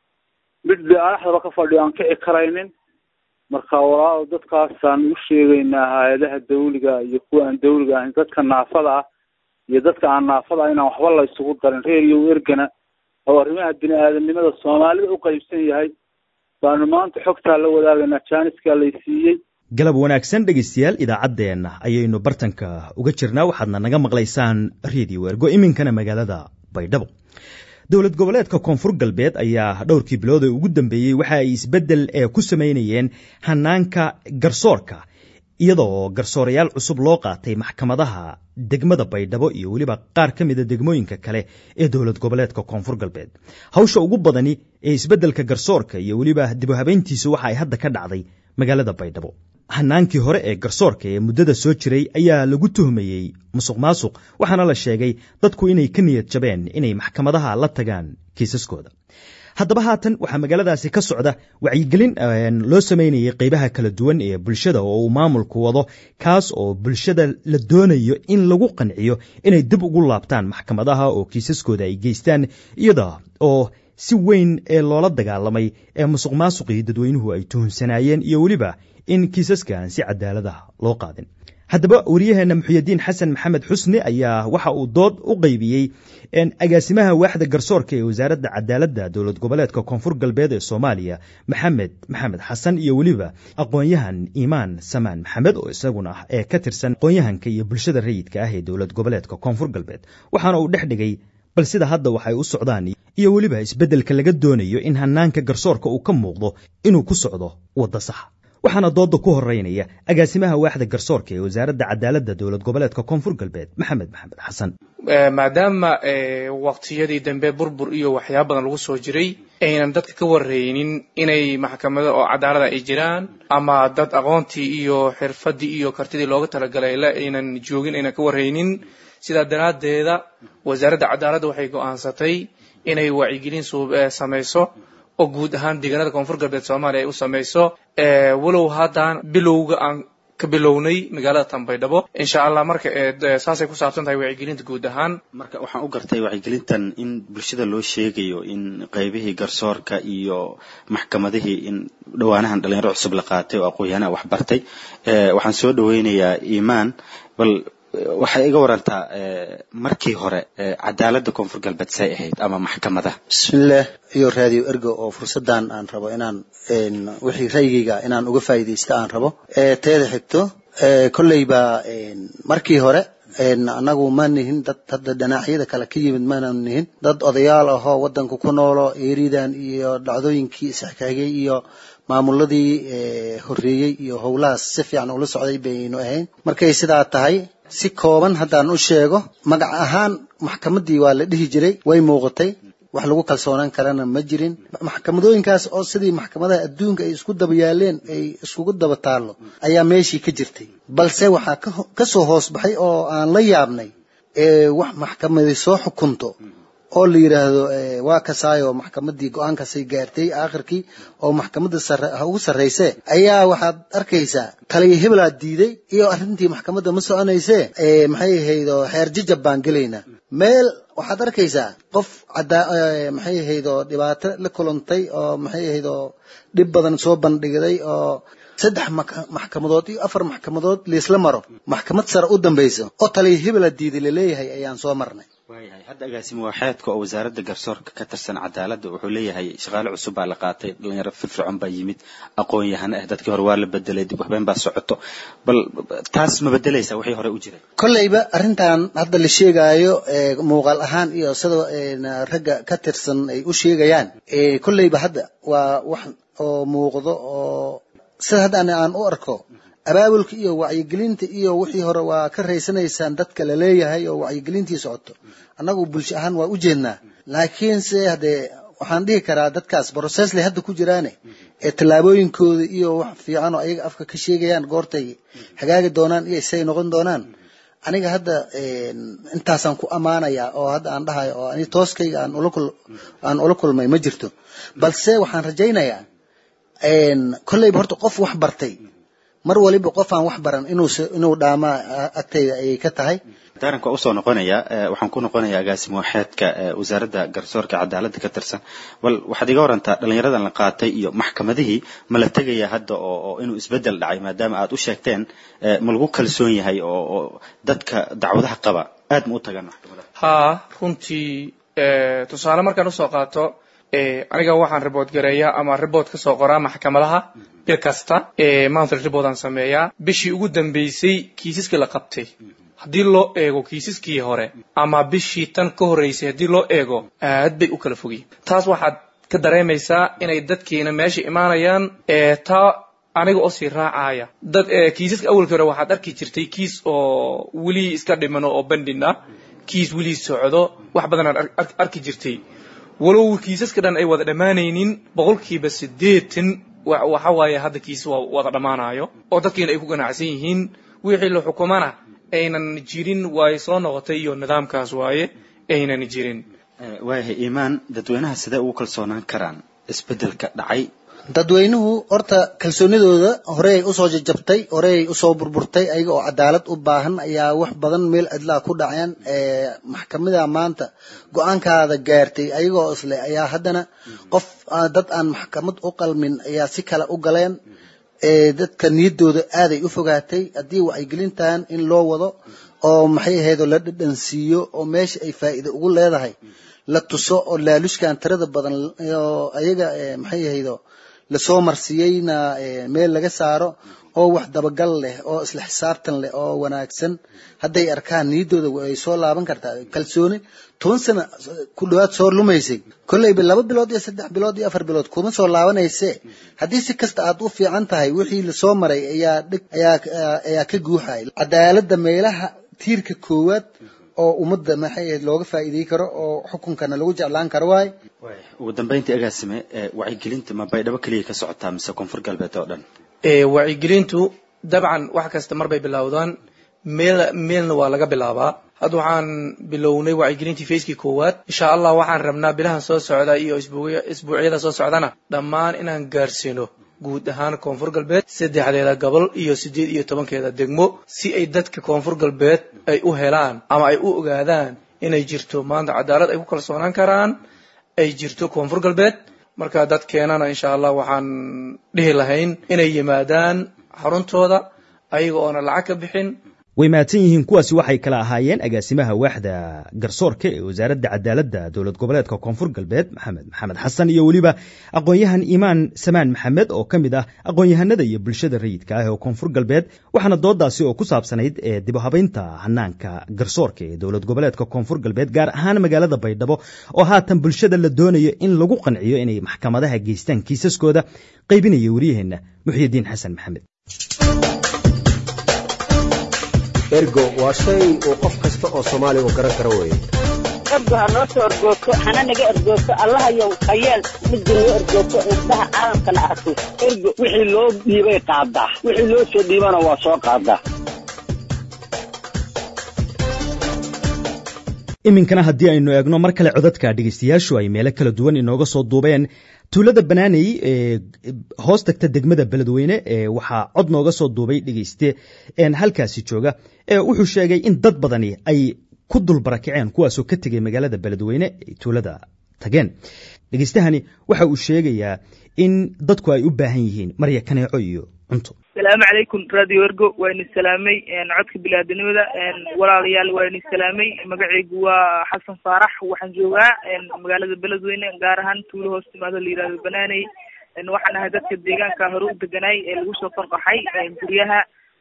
mid baaxda ka fadhiyaan ka karaynin marka walaalo dadkaasaan u sheegaynaa hay'adaha dawliga iyo kuwa aan dawliga ahayn dadka naafada ah iyo dadka aan naafada inaan waxba la isugu darin reeriyo wergana oo arrimaha bini'aadanimada Soomaalida u qaybsan yahay baanu maanta xogta la wadaagaynaa jaaniska la siiyay. galab wanaagsan dhegeystayaal idaacadeena ayaynu bartanka uga jirnaa waxaadna naga maqlaysaan reediyo wergo iminkana magaalada Baydhabo. dowlad goboleedka Koonfur Galbeed ayaa dhowrkii bilood ee ugu dambeeyay waxa ay isbedel ku sameynayeen hanaanka garsoorka iyadoo garsoorayaal cusub loo qaatay maxkamadaha degmada Baydhabo iyo waliba qaar ka mid ah degmooyinka kale ee dowlad goboleedka Koonfur Galbeed. hawsha ugu badani ee isbedelka garsoorka iyo waliba dib u habeyntiisu waxa ay hadda ka dhacday magaalada Baydhabo. hanaankii hore ee garsoorka ee muddada soo jiray ayaa lagu tuhmayay musuqmaasuq waxaana la sheegay dadku inay ka niyad jabeen inay maxkamadaha la tagaan kiisaskooda. haddaba haatan waxaa magaaladaasi ka socda wacyigelin loo sameynayay qaybaha kala duwan ee bulshada oo uu maamulku wado kaas oo bulshada la doonayo in lagu qanciyo inay dib ugu laabtaan maxkamadaha oo kiisaskooda ay geystaan iyada oo si weyn ee loola dagaalamay ee musuqmaasuqii dadweynuhu ay tuhunsanayeen iyo waliba in kiisaskan si cadaalad ah loo qaadin. haddaba wariyaheena Muxyidiin Xasan Maxamed Xusni ayaa waxa uu dood u qaybiyay agaasimaha waaxda garsoorka ee wasaaradda cadaaladda dowlad goboleedka Koonfur Galbeed ee Soomaaliya Maxamed Xasan iyo waliba aqoonyahan Iimaan Samaan Maxamed oo isaguna ah ka tirsan aqoonyahanka iyo bulshada rayidka ah ee dowlad goboleedka Koonfur Galbeed waxaana uu dhex dhigay bal sida hadda waxay u socdaan iyo waliba isbedelka laga doonayo in hanaanka garsoorka uu ka muuqdo inuu ku socdo waddo sax. waxaana dooda ku horeynaya agaasimaha waaxda garsoorka ee wasaaradda cadaaladda dowlad goboleedka Koonfur Galbeed Maxamed Xasan. maadaama waqtiyadii dambe burbur iyo waxyaabo badan lagu soo jiray aynan dadka ka wareynin inay maxkamado oo cadaalad ay jiraan ama dad aqoontii iyo xirfadii iyo kartidii looga talagalay la aynan joogin aynan ka wareynin sida daraadeeda wasaaradda cadaaladda waxay go'aansatay inay wacyigelin samayso oo guud ahaan deegaanada Koonfur Galbeed Soomaaliya ay u samayso walow haddaan bilowga aan ka bilownay magaalada Baydhabo insha Allah marka saasay ku saabsan tahay wacyigelinta guud ahaan. marka waxaan u gartay wacyigelintan in bulshada loo sheegayo in qaybihii garsoorka iyo maxkamadihii in dhawaanahan dhalinyaro cusub la qaatay oo aqoonyahana wax bartay waxaan soo dhaweynayaa Iimaan bal waxay iga warantaa markii hore cadaaladda Koonfur Galbeed say ahayd ama maxkamada. bismillaah iyo raadiyo ergo oo fursadan aan rabo inaan wixii ra'yigayga inaan uga faa'iideysto aan rabo teeda xigto kollayba markii hore anagu ma nihin dad hadda dhinacyada kale ka yimid ma nihin dad odayaal ah oo wadanka ku noolo eeridan iyo dhacdooyinkii isxakaagay iyo maamuladii horeeyay iyo howlahaas si fiican ula socday baynu ahayn. markay sidaa tahay si kooban haddaan u sheego magac ahaan maxkamadii waa la dhihi jiray way muuqatay wax lagu kalsoonaan karana ma jirin. maxkamadooyinkaas oo sidii maxkamadaha adduunka ay isku daba yaaleen ay iskugu daba taalo ayaa meeshii ka jirtay balse waxaa ka soo hoos baxay oo aan la yaabnay wax maxkamadii soo xukunto oo la yiraahdo waa kasaayo maxkamadii go'aankasay gaartay aakhirkii oo maxkamadda sare ugu sareysay ayaa waxaad arkaysaa taliye hebel diiday iyo arrintii maxkamadda ma soconaysay maxay haydo xeer jajab baan galeynaa meel waxaad arkaysaa qof maxay haydo dhibaato la kulantay oo maxay haydo dhib badan soo bandhigay oo 3 maxkamadood iyo 4 maxkamadood leesla maro maxkamad sare u dambayso oo taliye hebel diiday leeyahay ayaan soo marnay waayahay hadda agaasimo waaxeedka oo wasaaradda garsoorka ka tirsan cadaaladda wuxuu leeyahay shaqaale cusub baa la qaatay dhalinyaro firfircoon baa yimid aqoon-yahan dadkii hore waa la bedelay dib waxbeen baa socoto bal taas ma bedelaysa wixii hore u jiray kollayba arrintan hadda la sheegayo muuqaal ahaan iyo sida ragga ka tirsan ay u sheegayaan kollayba hadda waa wax oo muuqdo oo sida hadda aan u arko abaabulka iyo wacyigelinta iyo wixii hore waa ka raysanaysaan dadka la leeyahay oo wacyigelintii socoto annagu bulsho ahaan waa u jeednaa laakiin se hadee waxaan dhihi karaa dadkaas process leh hadda ku jiraan tallaabooyinkooda iyo wax fiican oo ayaga afka ka sheegayaan goortay hagaagi doonaan iyo say noqon doonaan aniga hadda intaasaan ku amaanayaa oo hadda aan dhahayo oo ani tooskayga aan ula kulmay ma jirto balse waxaan rajaynayaa kollayba horta qof wax bartay mar waliba qof aan wax baran inuu dhaama agtayda ay ka tahay daaranka u soo noqonaya waxaan ku noqonayaa agaasimo waaxeedka wasaaradda garsoorka cadaaladda ka tirsan bal waxaad iga warantaa dhalinyaradan la qaatay iyo maxkamadihii ma la tegaya hadda oo inuu isbedel dhacay maadaama aad u sheegteen ma lagu kalsoon yahay oo dadka dacwadaha qaba aad ma u tagaan maxkamadaha haa runtii tusaale markaan usoo qaato aniga waxaan report gareeyaa ama report ka soo qoraa maxkamadaha bil kasta monthly report aan sameeyaa bishii ugu dambeysay kiisaska la qabtay haddii loo eego kiisaskii hore ama bishii tan ka horreysay haddii loo eego aad bay u kala fogyiin taas waxaad ka dareemaysaa inay dadkiina meesha imaanayaan taa aniga oo sii raacaya dad kiisaska awalkii hore waxaad arki jirtay kiis oo weli iska dhimano oo bandhin ah kiis weli socdo wax badan aad arki jirtay walow kiisaska dhan ay wada dhammaanaynin 80% waxa waaye hadda kiis wada dhammaanayo oo dadkiina ay ku ganacsan yihiin wixii la xukumana aynan jirin way soo noqotay iyo nidaamkaas waaye aynan jirin waayahay iimaan dadweynaha sidee ugu kalsoonaan karaan isbedelka dhacay dadweynuhu horta kalsoonidooda horey ay usoo jajabtay horey ay usoo burburtay ayaga oo cadaalad u baahan ayaa wax badan meel cidlaa ku dhaceen maxkamada maanta go'aankaada gaartay ayagoo isle ayaa haddana qof dad aan maxkamad u qalmin ayaa si kale u galeen dadka niyadooda aaday u fogaatay haddii wacyigelintan in loo wado oo maxay ahayd la dhadhansiiyo oo meesha ay faa'iido ugu leedahay la tuso oo laalushkan tirada badan oo ayaga maxay ahayd la soo marsiyayna meel laga saaro oo wax dabagal leh oo isla xisaabtan leh oo wanaagsan hadday arkaan niyadooda way soo laaban kartaa kalsooni 10 sano ku dhawaad soo lumaysay kollayba 2 bilood iyo 3 bilood iyo 4 bilood kuma soo laabanayse haddii si kasta aad u fiican tahay wixii la soo maray ayaa ka guuxay cadaaladda meelaha tiirka koowaad oo ummadda maxay looga faa'iideey karo oo xukunkana lagu jeclaan karo waay ugu dambeyntii agaasime wacyigelinta ma baydhabo kaliya ka socotaa mise koonfur galbeed oo dhan wacyigelintu dabcan wax kasta mar bay bilowdaan meelna waa laga bilaabaa hadda waxaan bilownay wacyigelintii fayskii koowaad insha allah waxaan rabnaa bilahan soo socda iyo isbuucyada soo socdana dhammaan inaan gaarsiino guud ahaan koonfur galbeed 3 gobol iyo 18 degmo si ay dadka koonfur galbeed ay u helaan ama ay u ogaadaan inay jirto maanta cadaalad ay ku kalsoonaan karaan ay jirto koonfur galbeed marka dadkeenana insha allah waxaan dhihi lahayn inay yimaadaan xaruntooda ayaga oo lacag ka bixin way mahadsan yihiin kuwaasi waxay kala ahaayeen agaasimaha waaxda garsoorka ee wasaaradda cadaaladda dowlad goboleedka koonfur galbeed maxamed xasan iyo weliba aqoon-yahan iimaan samaan maxamed oo ka mid ah aqoon-yahanada iyo bulshada rayidka ah ee koonfur galbeed waxaana doodaasi oo ku saabsanayd dib u habaynta hanaanka garsoorka ee dowlad goboleedka koonfur galbeed gaar ahaan magaalada baydhabo oo haatan bulshada la doonayo in lagu qanciyo inay maxkamadaha geystaan kiisaskooda qaybinaya wariyaheenna muxyidiin xasan maxamed ergo waa shay uu qof kasta oo Soomaali u garan karo weeye ergo ha noo soo ergooto hana naga ergooto allahayow hayeel midda noo ergooto indhaha caalamkana arko ergo wixii loo dhiibay qaadaa wixii loo soo dhiibana waa soo qaadaa iminkana haddii aynu eegno mar kale codadka dhegeystayaashu ay meelo kala duwan inooga soo duubeen tuulada banaaney ee hoos tagta degmada beledweyne waxaa cod nooga soo duubay dhegeyste halkaasi jooga wuxuu sheegay in dad badani ay ku dul barakaceen kuwaasoo ka tegay magaalada beledweyne ay tuulada tageen dhegeystahani waxa uu sheegayaa in dadku ay u baahan yihiin marya kaneeco iyo cunto. السلام عليكم راديو إرجو وين السلامي عدك بلاد النمذا ولا ريال وين السلامي مقعي جوا حسن صارح وحنجوا مقالة البلد وين قارهن طوله استماد اللي راد البناني وحنا هدفك الدجان كهروب دجناي الوش فرق حي بريها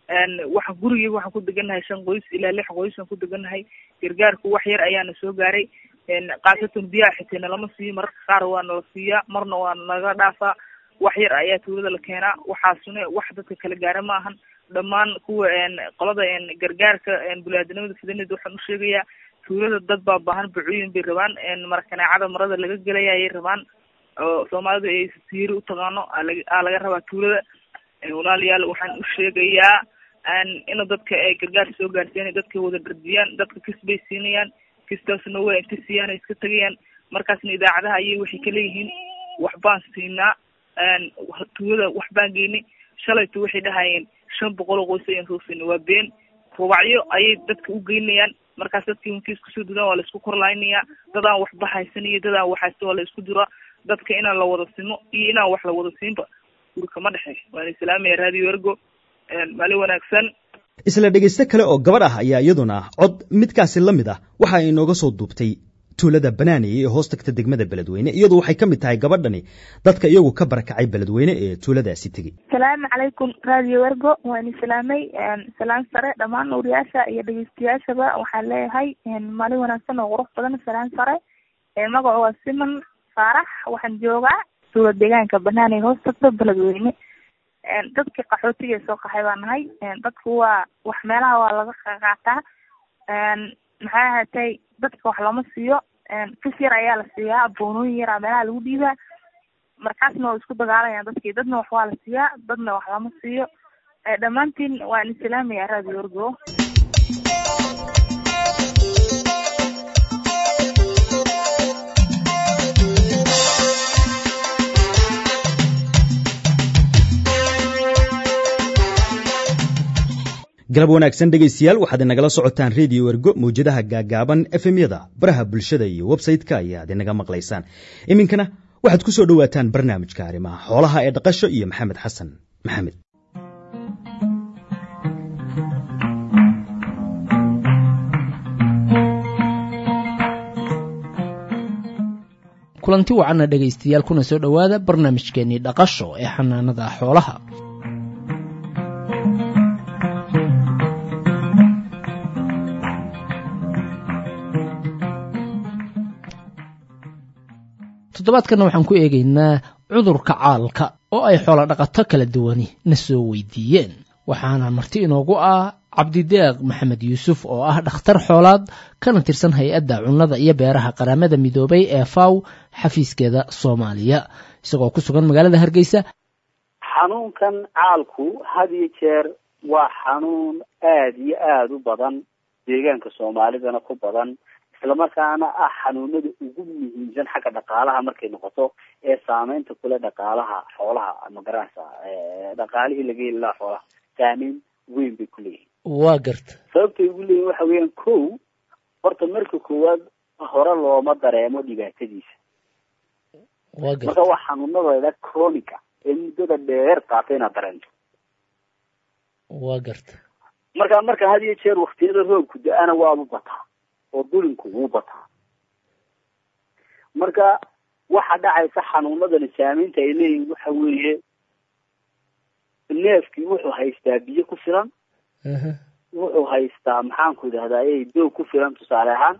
وحن قري وحن كود دجناي شن قويس إلى لح قويس كود دجناي يرجع كوحير أيام سو جاري قاعدة بيا حتى لما في مرة خاروان وفيا مرنا ونقدافا waxyar ayaa tuulada la keenaa waxaasuna wax dadka kala gaara ma ahan dhammaan kuwa qolada gargaarka bulaadnimada fidanida waxaan u sheegayaa tuulada dad baa baahan buucooyin bay rabaan markanaacada marada laga gelaya ay rabaan oo Soomaalidu ay siiri u taqaano laga rabaa tuulada walaalayaal waxaan u sheegayaa in dadka ay gargaar soo gaarsiinayaan dadka wada dardiyaan dadka kisbay siinayaan kistaasna way intisiyaan iska tagayaan markaasna idaacadaha ayay waxay ka leeyihiin wax baan siinaa tuulada wax baan geynay shalaytu waxay dhahayeen 500 qoys ayaan soo siinay waa been rubacyo ayay dadka u geynayaan markaas dadkii inkiis ku soo dudan waa la isku korlaynaya dadaan wax baxaysanaya dadaan waxaas waa la isku dura dadka inaan la wada simo iyo inaan wax la wada siinba gurka ma dhaxay waa islaamay radio Ergo maalin wanaagsan. isla dhegeyste kale oo gabadh ah ayaa iyaduna cod midkaasi la mid ah waxa ay inooga soo duubtay tuulada banaaney ee hoos tagta degmada beledweyne iyadu waxay ka mid tahay gabadhani dadka iyagu ka barakacay beledweyne ee tuuladaasi tegey. Assalaamu calaykum radio Ergo waan islaamay salaam sare dhammaan uriyaasha iyo dhegeystayaashaba waxaan leeyahay maalin wanaagsan oo qurux badan salaam sare magacu waa Siman Faarax waxaan joogaa tuulada deegaanka banaaney hoos tagta beledweyne dadka qaxootiga soo qaxay baan nahay dadku waa wax meelaha waa laga qaataa maxay ahaatay dadka wax lama siiyo kis yar ayaa la siiyaa boonooyin yar meelaha lagu dhiibaa markaasna waa isku dagaalayaan dadkii dadna wax waa la siiyaa dadna wax lama siiyo dhammaantiin waan islaamaya radio Ergo. galab wanaagsan dhegeystayaal waxaad inagala socotaan radio Ergo mawjadaha gaagaaban FM-yada baraha bulshada iyo website-ka ayaad inaga maqlaysaan iminkana waxaad ku soo dhawaataan barnaamijka arrimaha xoolaha ee dhaqasho iyo maxamed xasan maxamed. kulanti wacanna dhegeystayaal kuna soo dhowaada barnaamijkeenii dhaqasho ee xanaanada xoolaha. toddobaadkana waxaan ku eegaynaa cudurka caalka oo ay xoolo dhaqato kala duwani na soo weydiiyeen waxaana marti inoogu ah cabdideeq maxamed yuusuf oo ah dhakhtar xoolaad kana tirsan hay-adda cunnada iyo beeraha qaramada midoobay ee FAO xafiiskeeda Soomaaliya isagoo ku sugan magaalada Hargeysa. xanuunkan caalku had iyo jeer waa xanuun aad iyo aad u badan deegaanka Soomaalidana ku badan isla markaana ah xanuunada ugu muhiimsan xagga dhaqaalaha markay noqoto ee saameynta kule dhaqaalaha xoolaha ama garanaysa dhaqaalihii laga heli lahaa xoolaha saameyn weyn bay ku leeyihiin. waa garta sababtay ugu leeyihin waxa weeyaan kow horta marka koowaad hore looma dareemo dhibaatadiisa marka waa xanuunadeeda chronica ee muddada dheer qaata inaad dareento. waa garta marka had iyo jeer waqtiyada roobku da-ana waaba bataa oo dulinku wuu bataa marka waxa dhacaysa xanuunadani saameynta ay leeyihiin waxa weeye neefkii wuxuu haystaa biyo ku filan wuxuu haystaa maxaanku idhahdaa doog ku filan tusaale ahaan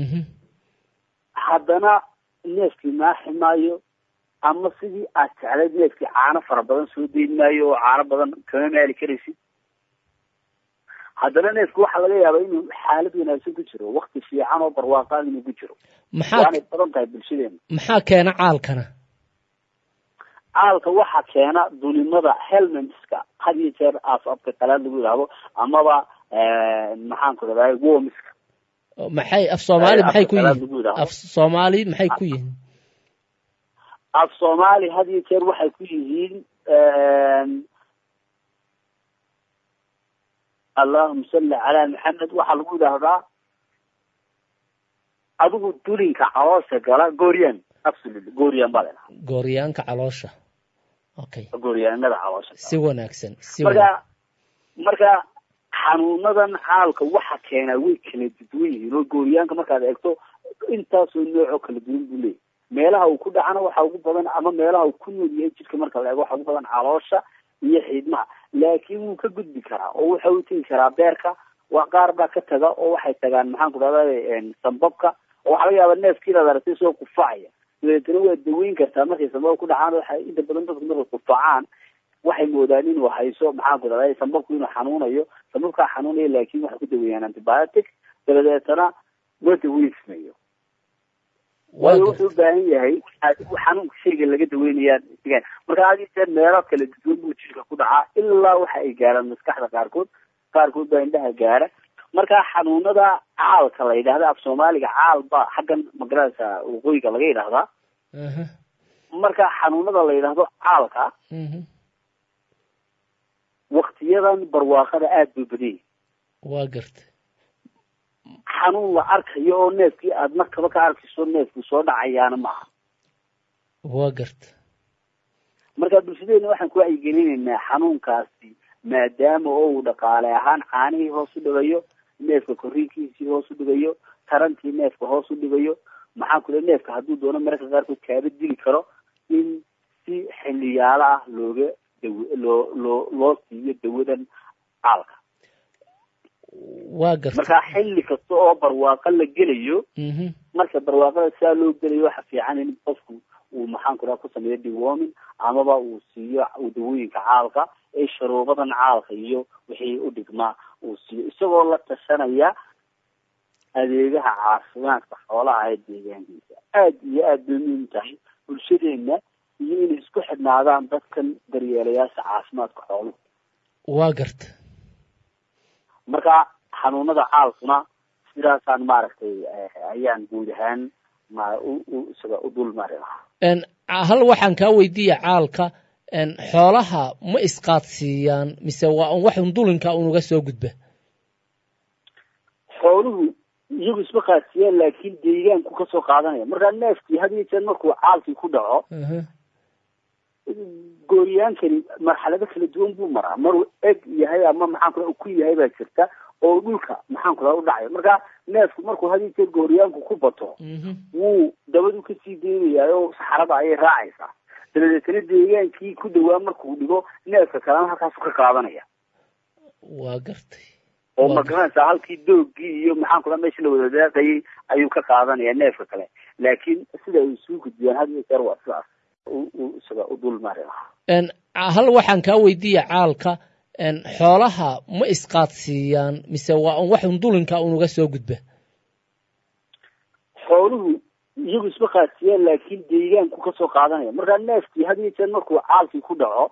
haddana neefkii maaxi maayo ama sidii aad jeclayd neefkii caano fara badan soo deyn maayo oo caano badan kama maali karaysid haddana neefku waxaa laga yaabaa inuu xaalad wanaagsan ku jiro wakti fiican oo barwaaqaan inuu ku jiro waanay badan tahay bulshadeena. maxaa keena caalkana? caalka waxaa keena dulimada helmintska had iyo jeer afka qalaad lagu yidhaahdo amaba maxaanku dhahay wormska maxay af Soomaali maxay ku yihiin af Soomaali maxay ku yihiin af Soomaali had iyo jeer waxay ku yihiin Allahumma salli ala Muhammad waxa lagu yiraahdaa adigu dulinka caloosha gala gooriyaan absolutely gooriyaan baa leedahay gooriyaanka caloosha okay gooriyaanada caloosha si wanaagsan marka xanuunadan caalka waxa keena way kala duwan yihiin oo gooriyaanka markaad eegto intaas oo nooc oo kala duwan buu leeyahay meelaha uu ku dhacana waxa ugu badan ama meelaha uu ku nool yahay jidhka marka la eego waxa ugu badan caloosha iyo xiidmaha laakiin wuu ka gudbi karaa oo waxa uu tagi karaa beerka waa qaar baa ka taga oo waxay tagaan maxaan ku dhahdaa sanbabka oo waxa laga yaabaa neefkii la dartay soo qufacaya dabeetana waa daweyn kartaa markay sanbabka ku dhacaan waxay inta badan dadku markay qufacaan waxay moodaan inuu hayso maxaan ku dhahdaa sanbabku inuu xanuunayo sanbabka xanuunaya laakiin waxay ku daweeyaan antibiotic dabeetana waa daweysmayo waayo wuxuu u baahan yahay xanuunka shayga laga daweynayaan marka aad iyo meelo kala duwan buu jirka ku dhacaa ilaa waxa ay gaaraan maskaxda qaarkood baa indhaha gaara marka xanuunada caalka la yidhaahda af Soomaaliga caal baa xaggan magaraysa waqooyiga laga yidhaahdaa marka xanuunada la yidhaahdo caalka waqtiyadan barwaaqada aad buu badiyay waa gartay xanuun la arkayo oo neefkii aad markaba ka arkayso neefku soo dhacayaana maaha waa gartay marka bulshadeena waxaan ku wacyigelinaynaa xanuunkaasi maadaama uu dhaqaale ahaan caanihii hoos u dhigayo neefka korriinkiisii hoos u dhigayo tarantii neefka hoos u dhigayo maxaan ku leeyahay neefka hadduu doono mararka qaarkood kaaba dili karo in si xilliyaala ah loo siiyo dawadan caalka waa gartay marka xilli kasta oo barwaaqo la gelayo marka barwaaqada saa loo gelayo waxa fiican in qofku uu maxaan ku dhaha ku sameeyo deworming amaba uu siiyo dawooyinka caalka ee shuruubadan caalka iyo wixii u dhigmaa uu siiyo isagoo la tashanaya adeegaha caafimaadka xoolaha ee deegaankiisa aad iyo aad bay muhiim tahay bulshadeena iyo inay isku xidhnaadaan dadkan daryeelayaasha caafimaadka xooluhu waa garta marka xanuunada caalkuna sidaasaan maaragtay ayaan guud ahaan isaga u dul mari lahaa hal waxaan kaa weydiiya caalka xoolaha ma isqaadsiiyaan mise waa wax dulinka unuga soo gudba xooluhu iyagu isma qaadsiiyaan laakiin deegaanku ka soo qaadanaya markaa neefkii had iyo jeer markuu caalkii ku dhaco gooriyaankani marxalado kala duwan buu maraa maruu eg yahay ama maxaan kula ku yahay baa jirta oo dhulka maxaan kula u dhacayo markaa neefku markuu had iyo jeer gooriyaanku ku bato wuu dabadu kasii deynayaa oo saxarada ayay raacaysaa dabadeetana deegaankii ku dhawaa markuu dhigo neefka kalena halkaasu ka qaadanaya waa gartay oo magaranaysaa halkii doogii iyo maxaan kula meesha la wada daaqayay ayuu ka qaadanaya neefka kale laakiin sida ay isugu gudbiyaan had iyo jeer waa sidaas isaga u dul mari lahaa hal waxaan kaa weydiiya caalka xoolaha ma isqaadsiiyaan mise waa wax dulinka unuga soo gudba xooluhu iyagu isma qaadsiiyaan laakiin deegaanku ka soo qaadanaya markaa neefkii had iyo jeer markuu caalkii ku dhaco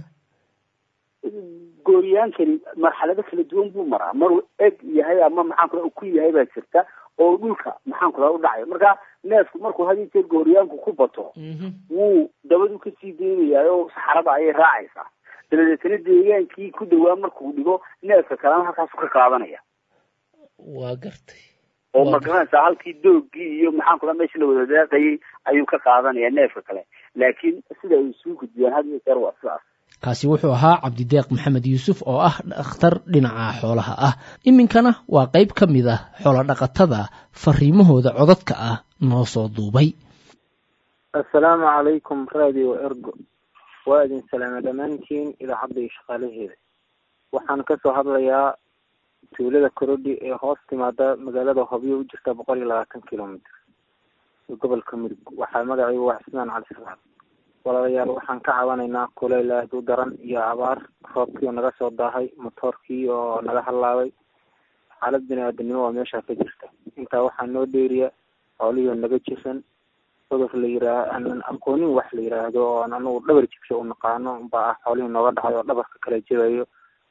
gooriyaankani marxalado kala duwan buu maraa maruu eg yahay ama maxaan kula ku yahay baa jirta oo dhulka maxaan kula u dhacayo markaa neefku markuu had iyo jeer gooriyaanku ku bato wuu dabadu kasii deynayaa oo saxarada ayay raacaysaa dabadeetana deegaankii ku dhawaa markuu dhigo neefka kalena halkaasu ka qaadanaya waa gartay oo magaranaysaa halkii doogii iyo maxaan kula meesha la wada daaqayay ayuu ka qaadanaya neefka kale laakiin sida ay isugu gudbiyaan had iyo jeer waa sidaas kaasi wuxuu ahaa cabdideeq maxamed yuusuf oo ah dhakhtar dhinaca xoolaha ah iminkana waa qayb ka mid ah xoolodhaqatada fariimahooda codadka ah noo soo duubay assalaamu calaykum radio ergo waa idin salaamay dhammaantiin idaacadda iyo shaqaalaheeda waxaan kasoo hadlayaa tuulada korodhi ee hoos timaada magaalada hobyo u jirta 120 kilomitr gobolka mudug waxaa magacaygu waa xusnaan cali salaad walaalayaal waxaan ka cabanaynaa kuleyl aad u daran iyo abaar roobkii oo naga soo daahay matoorkii oo naga halaabay xaalad bini-aadanimo waa meeshaa ka jirta intaa waxaa noo dheeriya xoolihii oo naga jisan cudur la yiraah aanan aqoonin wax la yiraahdo oo anagu dhabar jibsho u naqaano baa xoolihii nooga dhacay oo dhabarka kala jebayo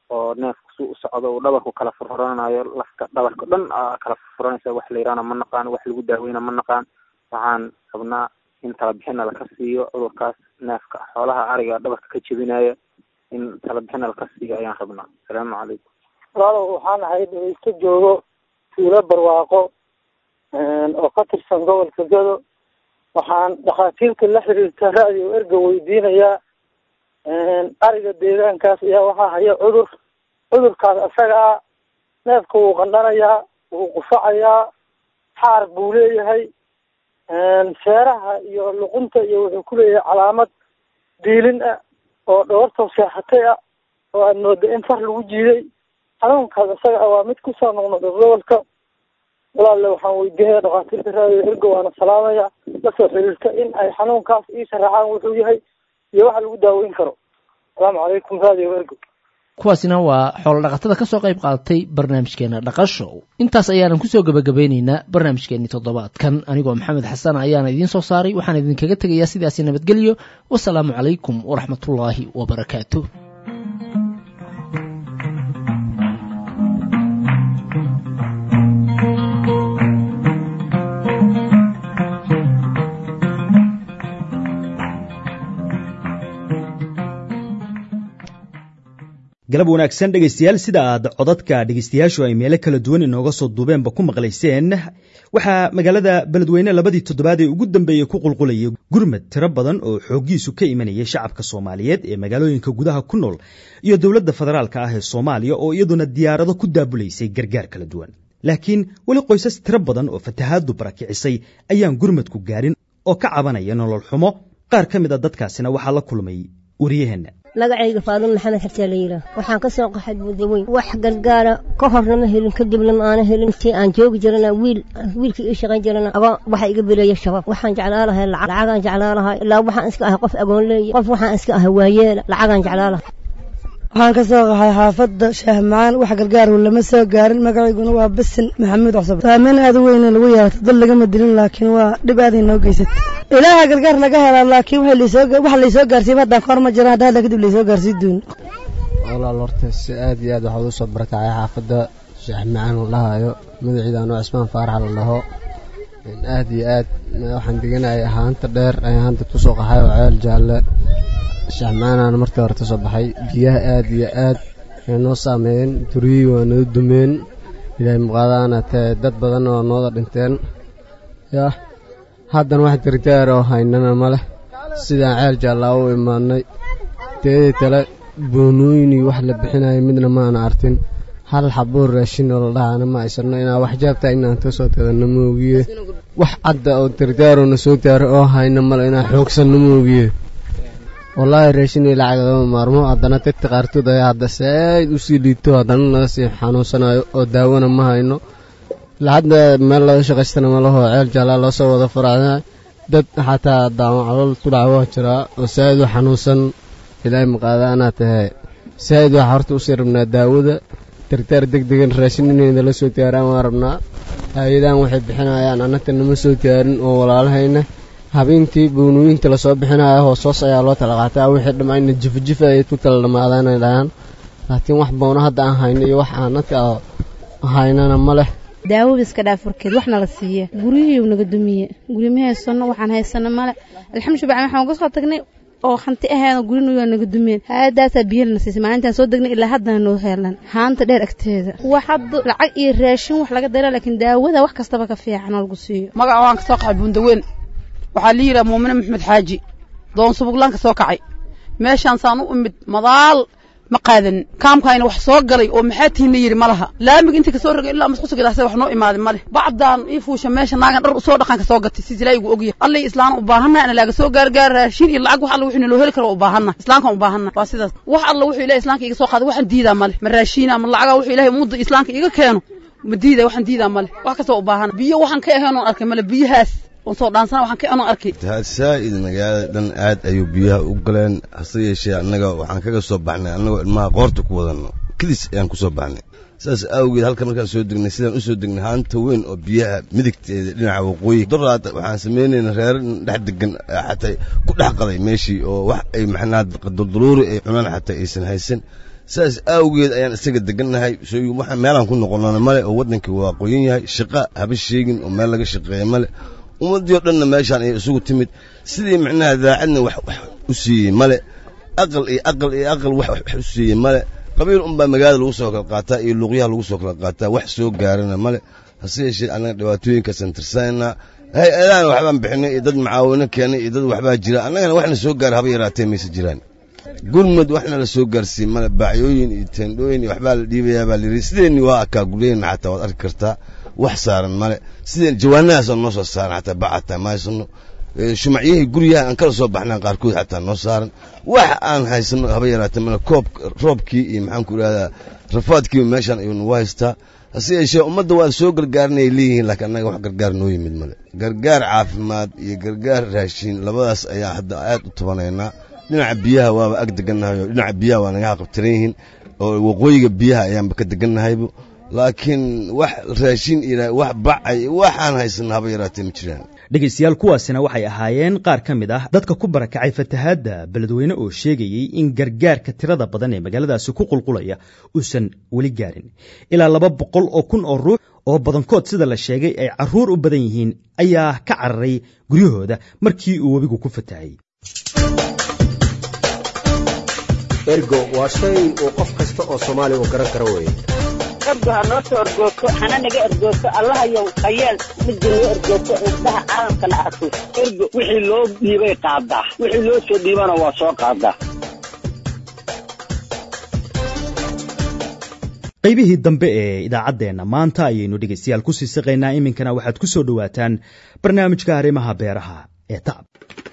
oo neefku suu u socdo uu dhabarku kala furfuranayo lafta dhabarka dhan kala furfuranaysa wax la yidhaahna ma naqaan wax lagu daaweyna ma naqaan waxaan rabnaa in talabixina laka siiyo cudurkaas neefka xoolaha ariga dhabarka ka jebinaya in talabixina laka siiyo ayaan rabnaa. asalaamu calaykum. walaalow waxaan ahay dhegeysto joogo tuulo barwaaqo oo ka tirsan gobolka Gado. waxaan dhakhaatiirta la xiriirta Radio Ergo weydiinayaa ariga deegaankaas ayaa waxaa haya cudurkaas asaga neefka wuu qandhanayaa wuu qufacayaa xaar buu leeyahay feeraha iyo luqunta iyo wuxuu ku leeyahay calaamad diilin ah oo dhawartoo seexatay ah oo aad moodo in far lagu jiiday. xanuunkaas asaga waa mid ku soo noqnoqda gobolka. walaalle waxaan weydiinaya dhakhaatiirta Radio Ergo waana salaamaya la soo xiriirta in ay xanuunkaas ii sharaxaan wuxuu yahay iyo waxa lagu daaweyn karo. asalaamu calaykum Radio Ergo. kuwaasina waa xoolo dhaqatada ka soo qayb qaadatay barnaamijkeena dhaqasho. intaas ayaanan kusoo gabagabeynaynaa barnaamijkeenii toddobaadkan. anigoo maxamed xasan ayaana idiin soo saaray. waxaan idinkaga tegayaa sidaasi nabadgelyo. wasalaamu calaykum waraxmatullaahi wabarakaatu. galab wanaagsan dhegaystayaal, sida aad codadka dhegaystayaashu ay meelo kala duwan inooga soo duubeenba ku maqlayseen, waxaa magaalada beledweyne labadii toddobaad ee ugu dambeeyey ku qulqulayay gurmad tiro badan oo xooggiisu ka imanayay shacabka Soomaaliyeed ee magaalooyinka gudaha ku nool iyo dowladda federaalka ah ee Soomaaliya oo iyaduna diyaarado ku daabulaysay gargaar kala duwan. laakiin weli qoysas tiro badan oo fatahaadu barakicisay ayaan gurmadku gaarin oo ka cabanaya nolol xumo. qaar ka mid a dadkaasina waxaa la kulmay wariyaheena. magacayga Faaduun Maxamed Xabsi Leeyla. waxaan ka soo qaxay Buudaweyn. wax gargaara ka horna ma helin, kadibna ma aan helin. tii aan joogi jirana wiilkii ii shaqayn jirana waxa iga bireeyay shabaab. waxaan jeclaan lahaa lacagaan jeclaan lahaa ilaa waxaan iska ahay qof agoon leeyahay, qof waxaan iska ahay waayeela, lacagaan jeclaan lahaa. waxaan ka soo qaxay xaafadda Shaahmaan. wax gargaar lama soo gaarin. magacayguna waa Basin Maxamed Cusub. saameyn aad u weyn lagu yeelay dad laga madilin, laakiin waa dhib aad inoo geysatay. ilaaha gargaar naga helaa, laakiin wax la soo gaarsiin haddaan ka hor ma jiraan, haddaan kadib la soo gaarsiin doon. walaal horta si aad iyo aad waxaad u soo barakacay xaafadda Shaahmaan la dhahayo. magaciidana waa Cismaan Faarax la dhaho. aad iyo aad waxaan deganahay ahaanta dheer ayaan hadda ku soo qaxay oo ceel jaalle. Shaahmaan markii hore soo baxay biyaha aad iyo aad noo saameeyeen, duriyii waa noo dumeen. ilaahay muqaadana dad badan oo nooda dhinteen. yaa haddana wax gargaar oo haynana ma leh. sidaan ceel jaallaa u imaanay teedii tale boonooyin wax la bixinayo midna ma aan arkin. hal xabo raashin oo la dhaana ma aysanno inaan wax jaabta inaan soo taadano ma ogiye. wax cadda oo gargaar oo na soo gaaro oo hayna ma leh inaan xoogsanno ma ogiye. wallaahi raashin iyo lacag lama maarmo. haddana dadka qaarkood ayaa hadda saaid u sii liito, haddana naga sii xanuunsanayo oo daawona ma hayno. hadda meel laga shaqaystana ma laho. ceel jaallaa loo soo wada faraacnaa. dad xataa daawan calool ku dhaca waa jiraa oo saaid u xanuunsan. ilaahay maqaadaana tahay saaid waxaa horta usii rabnaa daawada gargaar degdegan raashin inayna la soo gaaraan waan rabnaa. hay-adahan waxay bixinayaan annaka nama soo gaarin oo walaalahayna. habeentii boonooyinta lasoo bixinayo hoos ayaa loo tala qaataa. wixii dhammayna jifjif ay ku kala dhamaadaan ay dhahaan, laakiin wax boono hadda aan hayno iyo wax aan dadka haynana ma leh. daawada iska dhaafurkeed waxna la siiya. guryihii naga dumiye, guri ma haysano, waxaan haysano male. alxamdulilah waxaan uga soo tagnay oo hanti ahayn gurinu naga dumeen. hay'adaha biyana siisay maalintan soo degnay ilaa haddana noo heelan haanta dheer agteeda. wax hadda lacag iyo raashin wax laga dara, laakiin daawada wax kastaba ka fiican lagu siiyo. magaca waan ka soo qaxay Buudaweyn. waxaa la yiraahdaa Muumin Maxamed Xaaji doon subuglaan ka soo kacay. meeshaan saan u imid madaal ma qaadan kaamkayna wax soo galay oo maxaa tiina yiri malaha. laamiga inta ka soo rogay ilaa masquus gadaasay wax noo imaaday male. bacdaan ii fuusha meesha naagan dhar u soo dhaqan ka soo gatay si jilaygu ogyahay. allay islaan u baahanaa in laga soo gaar raashin iyo lacag wax alla wixii loo heli karo u baahanaa. islaanka u baahanaa waa sidaas. wax alla wixii ilaahay islaanka iga soo qaaday waxaan diidaa male. ma raashin ama lacag wixii ilaahay muddo islaanka iga keeno ma diidaa, waxaan diidaa male. wax kasta u baahanaa. biyo waxaan ka ahayn oo arkay male. biyahaas soo dhaansana waxaan ka aan arkay saaid magaalada dhan aad ayuu biyaha u galeen. hase yeeshee annaga waxaan kaga soo baxnay annagoo ilmaha qoorta ku wadano kidis ayaan ku soo baxnay. saas awgeed halka markaan soo degnay sidaan u soo degnay haanta weyn oo biyaha midigteeda dhinaca waqooyi daraad waxaan sameynayna reer dhex degan xataa ku dhex qaday meeshii oo wax ay maxnaad dulduruuri ay cunaan xataa aysan haysan. saas awgeed ayaan isaga degannahay waxaan meelaan ku noqonnana male oo waddankii waa qoyan yahay shaqa haba sheegin oo meel laga shaqeeya male ummaddii oo dhanna meeshaan ay isugu timid sidii micnaha daacadna wax u siiyey male aqal wax u siiyey male qabiil unbaa magaalada lagu soo kala qaataa iyo luuqyaha lagu soo kala qaataa wax soo gaarana male hase yeeshee annaga dhibaatooyinkaasaan tirsanayna hay-adahan waxbaan bixinay iyo dad macaawino keenay iyo dad waxbaa jira annagana waxna soo gaara haba yaraatee mayse jiraan gurmud waxna la soo gaarsiin male baacyooyin iyo teendhooyin iyo waxbaa la dhiibayaa baa layidhi sideenni waa akaa guryaheena xataa waad arki kartaa wax saaran male sideen jawaanadaasoo noo soo saaran xataa bac xataa mahaysano shumacyihii guryaha aan kala soo baxnaan qaarkood xataa noo saaran wax aan haysano haba yaraatee male roobkii iyo maxaanku idhahdaa rafaadkiiba meeshaan ayuu nagu haystaa hase yeeshee ummadda waa soo gargaarinay leeyihiin laakiin annaga wax gargaar noo yimid male gargaar caafimaad iyo gargaar raashiin labadaas ayaa hadda aad u tabanaynaa dhinaca biyaha waaba ag degannahay oo dhinaca biyaha waa naga haqabtiran yihiin oo waqooyiga biyaha ayaanba ka degannahaybu laakiin wax raashiin iyo wax bacay waxaan haysana haba yaraatee ma jiraan dhegaystayaal kuwaasina waxay ahaayeen qaar ka mid ah dadka ku barakacay fatahaadda beledweyne oo sheegayey in gargaarka tirada badan ee magaaladaasi ku qulqulaya uusan weli gaarin ilaa 200 oo kun oo ruux oo badankood sida la sheegay ay carruur u badan yihiin ayaa ka cararay guryahooda markii uu webigu ku fatahay ergo waa shay uu qof kasta oo Soomaali u garan karo weeye ergo ha noo soo ergooto hana naga ergooto allahayow hayeel midda noo ergooto indhaha caalamkana arko ergo wixii loo dhiibay qaadaa wixii loo soo dhiibana waa soo qaadaa qaybihii dambe ee idaacaddeenna maanta ayaynu dhegaystayaal ku sii siqaynaa iminkana waxaad ku soo dhowaataan barnaamijka arrimaha beeraha ee tacab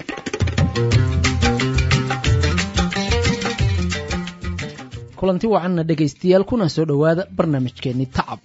kulanti wacanna dhegaystayaal kuna soo dhowaada barnaamijkeenni tacab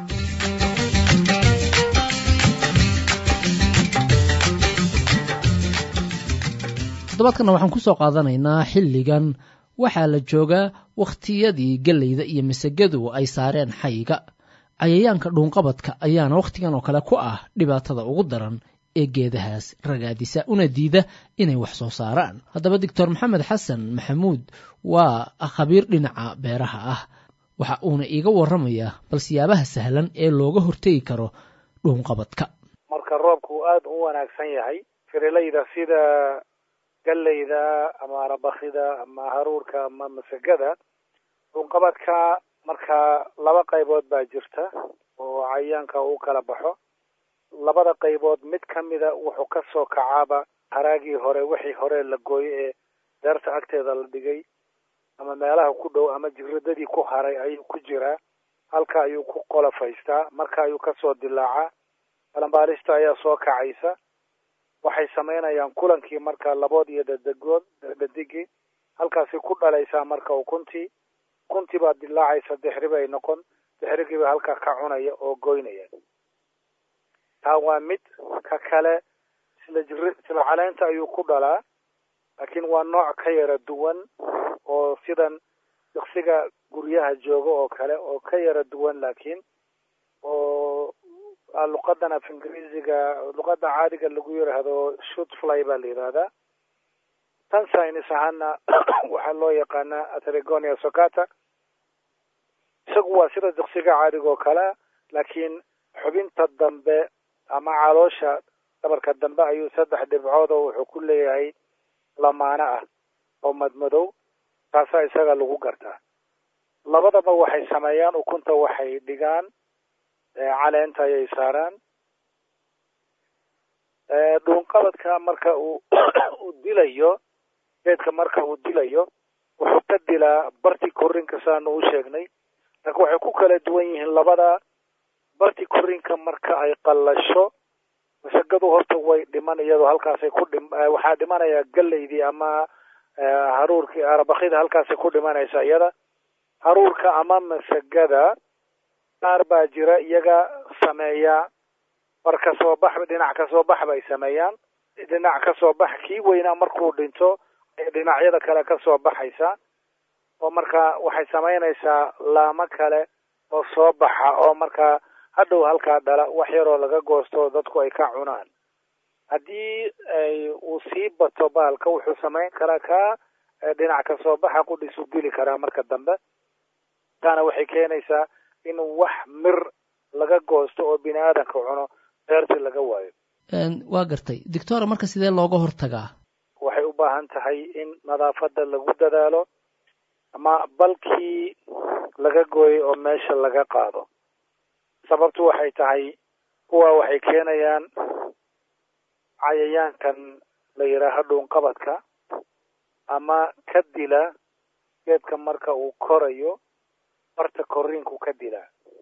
toddobaadkanna waxaan ku soo qaadanaynaa xilligan waxaa la joogaa wakhtiyadii gellayda iyo masagadu ay saareen xayga cayayaanka dhuunqabadka ayaana wakhtigan oo kale ku ah dhibaatada ugu daran ee geedahaas ragaadisa una diida inay wax soo saaraan haddaba doctor maxamed xasan maxamuud waa khabiir dhinaca beeraha ah waxa uuna iiga warramayaa bal siyaabaha sahlan ee looga hortegi karo dhuunqabadka marka roobku aad u wanaagsan yahay firilayda sida gallayda ama arabakhida ama haruurka ama masagada dhuunqabadka marka laba qaybood baa jirta oo cayayaanka uu kala baxo labada qaybood mid ka mida wuxuu ka soo kacaaba haraagii hore wixii hore la gooyey ee deerta agteeda la dhigay ama meelaha ku dhow ama jiradadii ku haray ayuu ku jiraa halka ayuu ku qolafaystaa marka ayuu kasoo dilaacaa balanbaalista ayaa soo kacaysa waxay samaynayaan kulankii marka labood iyo dadigii halkaasi ku dhalaysaa marka ukuntii baa dilaacaysa dixri bay noqon dixrigiiba halkaa ka cunaya oo goynaya taa waa mid ka kale sila caleenta ayuu ku dhalaa laakiin waa nooc ka yara duwan oo sidan diqsiga guryaha jooga oo kale oo ka yara duwan laakiin oo luqadan af ingiriisiga luqada caadiga lagu yidhaahdo shoot fly baa la yidhaahdaa tan saynis ahaana waxaa loo yaqaanaa atrigonia socata isagu waa sida diqsiga caadiga oo kale laakiin xubinta dambe ama caloosha dhabarka dambe ayuu 3 dhibcood oo wuxuu ku leeyahay lamaana ah oo madmadow taasaa isaga lagu gartaa labadaba waxay sameeyaan ukunta waxay dhigaan caleenta ayay saaraan dhuunqabadka marka uu dilayo geedka marka uu dilayo wuxuu ka dilaa barti korinka saanu u sheegnay laakiin waxay ku kala duwan yihiin labada barti korinka marka ay qallasho masagadu horta way dhiman iyadoo halkaasay waxaa dhimanaya gallaydii ama haruurkii arabakhida halkaasay ku dhimanaysa iyada haruurka ama masagada qaar baa jira iyaga sameeya mar kasoo bax dhinac kasoo bax bay sameeyaan dhinac kasoo bax kii weynaa markuu dhinto ee dhinacyada kale kasoo baxaysa oo marka waxay samaynaysaa laamo kale oo soo baxa oo marka hadhow halkaa dhala wax yaroo laga goosto dadku ay ka cunaan haddii uu sii bato bahalka wuxuu samayn karaa ka dhinac kasoo baxa qudhisu dili karaa marka dambe taana waxay keenaysaa in wax mir laga goosto oo bini aadanka cuno beertii laga waayo. waa gartay doctora, marka sidee looga hortagaa? waxay u baahan tahay in nadaafadda lagu dadaalo ama balkii laga gooyay oo meesha laga qaado. sababtu waxay tahay kuwa waxay keenayaan cayayaankan la yidhaaho dhuunqabadka ama ka dila geedka marka uu korayo, barta korriinku ka dila.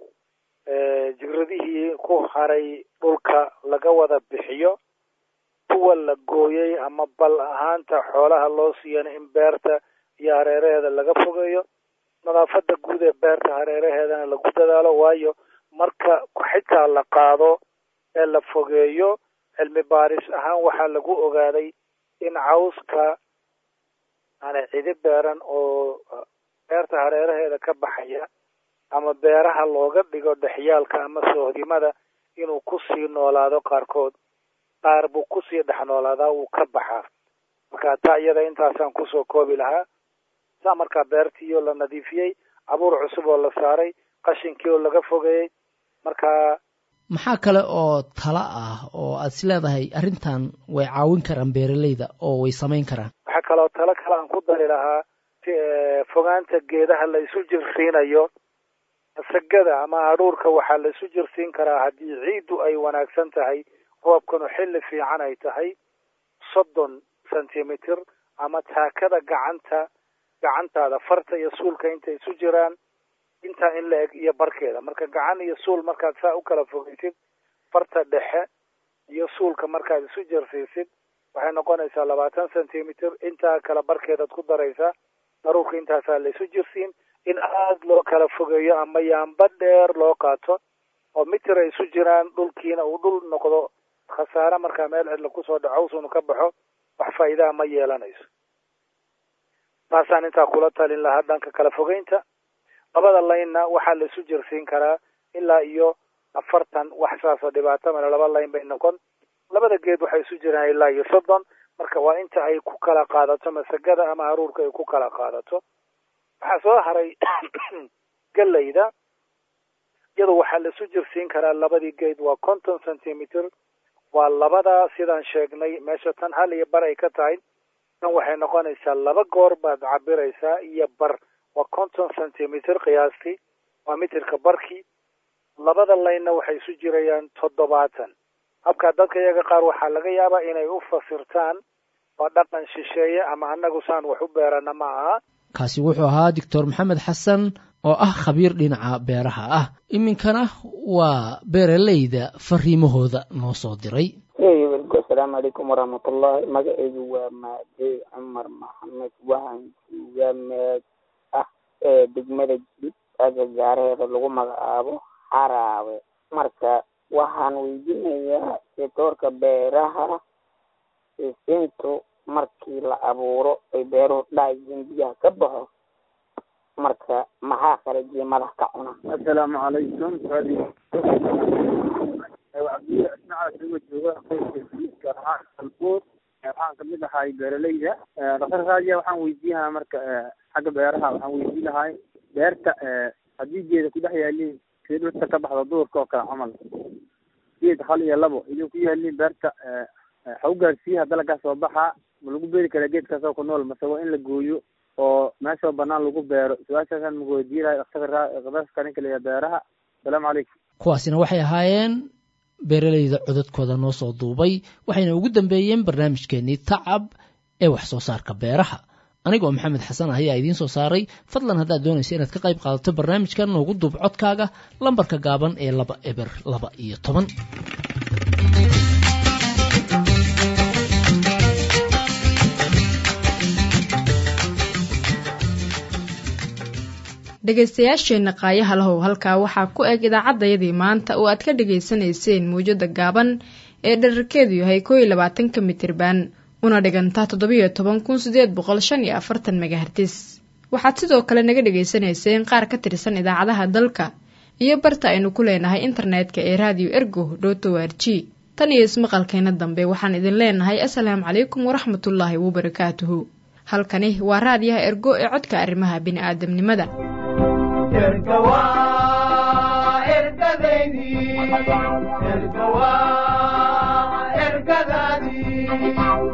jigradihii ku haray dhulka laga wada bixiyo, kuwa la gooyey ama bal ahaanta xoolaha loo siiyana in beerta iyo hareeraheeda laga fogeeyo. nadaafadda guud ee beerta hareeraheedana lagu dadaalo, waayo marka xitaa la qaado ee la fogeeyo, cilmi baaris ahaan waxaa lagu ogaaday in cawska aan cidi beeran oo beerta hareeraheeda ka baxaya ama beeraha looga dhigo dhexyaalka ama soohdimada inuu kusii noolaado. qaar buu kusii dhex noolaadaa, wuu ka baxaa. marka taa iyada intaasaan kusoo koobi lahaa. saa markaa beertiioo la nadiifiyey, abuur cusub oo la saaray, qashinkii oo laga fogeeyey. marka maxaa kale oo tala ah oo aad is leedahay arrintan way caawin karaan beeralayda oo way samayn karaan? waxaa kaloo talo kale aan ku dari lahaa fogaanta geedaha la isu jirsiinayo. masagada ama hadhuurka waxaa la isu jirsiin karaa haddii ciiddu ay wanaagsan tahay, roobkanu xilli fiican ay tahay, 30 centimeter ama taakada gacantaada farta iyo suulka intay isu jiraan, intaa in la eg iyo barkeeda. marka gacan iyo suul markaad saa u kala fogeysid, farta dhexe iyo suulka markaad isu jirsiisid, waxay noqonaysaa 20 centimeter. intaa kala barkeedaad ku daraysaa. daruurka intaasaa la isu jirsiin. in aada loo kala fogeeyo ama yaamba dheer loo qaato oo mitir ay isu jiraan, dhulkiina uu dhul noqdo khasaare. markaa meel cidla kusoo dhacowsunu ka baxo, wax faa'iidaa ma yeelanayso. taasaan intaa kula talin lahaa dhanka kala fogeynta. labada laynna waxaa la isu jirsiin karaa ilaa iyo 40, wax saasoo dhibaato male. 2 layn bay noqon. labada geed waxay isu jiraan ilaa iyo 30. marka waa inta ay ku kala qaadato masagada ama haruurka ay ku kala qaadato. waxaa soo haray gallayda. iyadu waxaa la isu jirsiin karaa labadii geed waa 50 centimeter. waa labada sidaan sheegnay, meesha tan 1 iyo bar ay ka tahay, tan waxay noqonaysaa 2 goor baad cabiraysaa iyo bar. waa 50 centimeter qiyaastii, waa mitirka barkii. labada laynna waxay isu jirayaan 70. habkaa dadka iyaga qaar waxaa laga yaabaa inay u fasirtaan waa dhaqan shisheeye ama annagu saan wax u beerana ma aha. kaasi wuxuu ahaa doctor maxamed xasan oo ah khabiir dhinaca beeraha ah. iminkana waa beeralayda fariimahooda noo soo diray. asalaamu calaykum waraxmatullahi. magacaygu waa maadey cumar maxamed. waxaan joogaa meed ah ee degmada jilib agagaareeda lagu magacaabo Haraawe. marka waxaan weydiinayaa sektoorka beeraha siintu markii la abuuro ay beeruhu dhaayeen biyaha ka baxo, marka maxaa kharajiya madax ka cuna? assalaamu calaykum. waxaan kamid ahay beeralayda. dhaqtar raadiya waxaan weydiinahaa marka xagga beeraha waxaan weydiin lahay beerta haddii geeda ku dhex yaaliin sida dhulka ka baxda duurka oo kale camal, geed 1 iyo 2 idin ku yaaliin beerta, waxa u gaarsiiyaa dalagga soo baxa. ma lagu beeri karaa geedkaas oo ku nool, mase waa in la gooyo oo meesha banaan lagu beero? su-aashaasaan ma weydiinahay dhaqtarka ninka leeyahay beeraha. asalaamu calaykum. kuwaasina waxay ahaayeen beeralayda codadkooda noo soo duubay, waxayna ugu dambeeyeen barnaamijkeenii tacab ee wax soo saarka beeraha. anigoo maxamed xasan ah ayaa idiin soo saaray. fadlan haddaad doonaysa inaad ka qayb qaadato barnaamijkan, noogu duub codkaaga lambarka gaaban ee 2 dhegaystayaasheenna qaayaha lahow, halkaa waxaa ku eg idaacaddayadii maanta oo aad ka dhegaysanayseen mawjada gaaban ee dherarkeedu yahay 22 mitirban una dhiganta 17,845 megahertis. waxaad sidoo kale naga dhegaysanayseen qaar ka tirsan idaacadaha dalka iyo barta aynu ku leenahay internetka ee radio ergo.org. tan iyo ismaqalkeena dambe waxaan idin leenahay assalaamu calaykum waraxmatullaahi wabarakaatuhu. halkani waa raadiyaha ergo ee codka arrimaha bini'aadamnimada. ergadaydi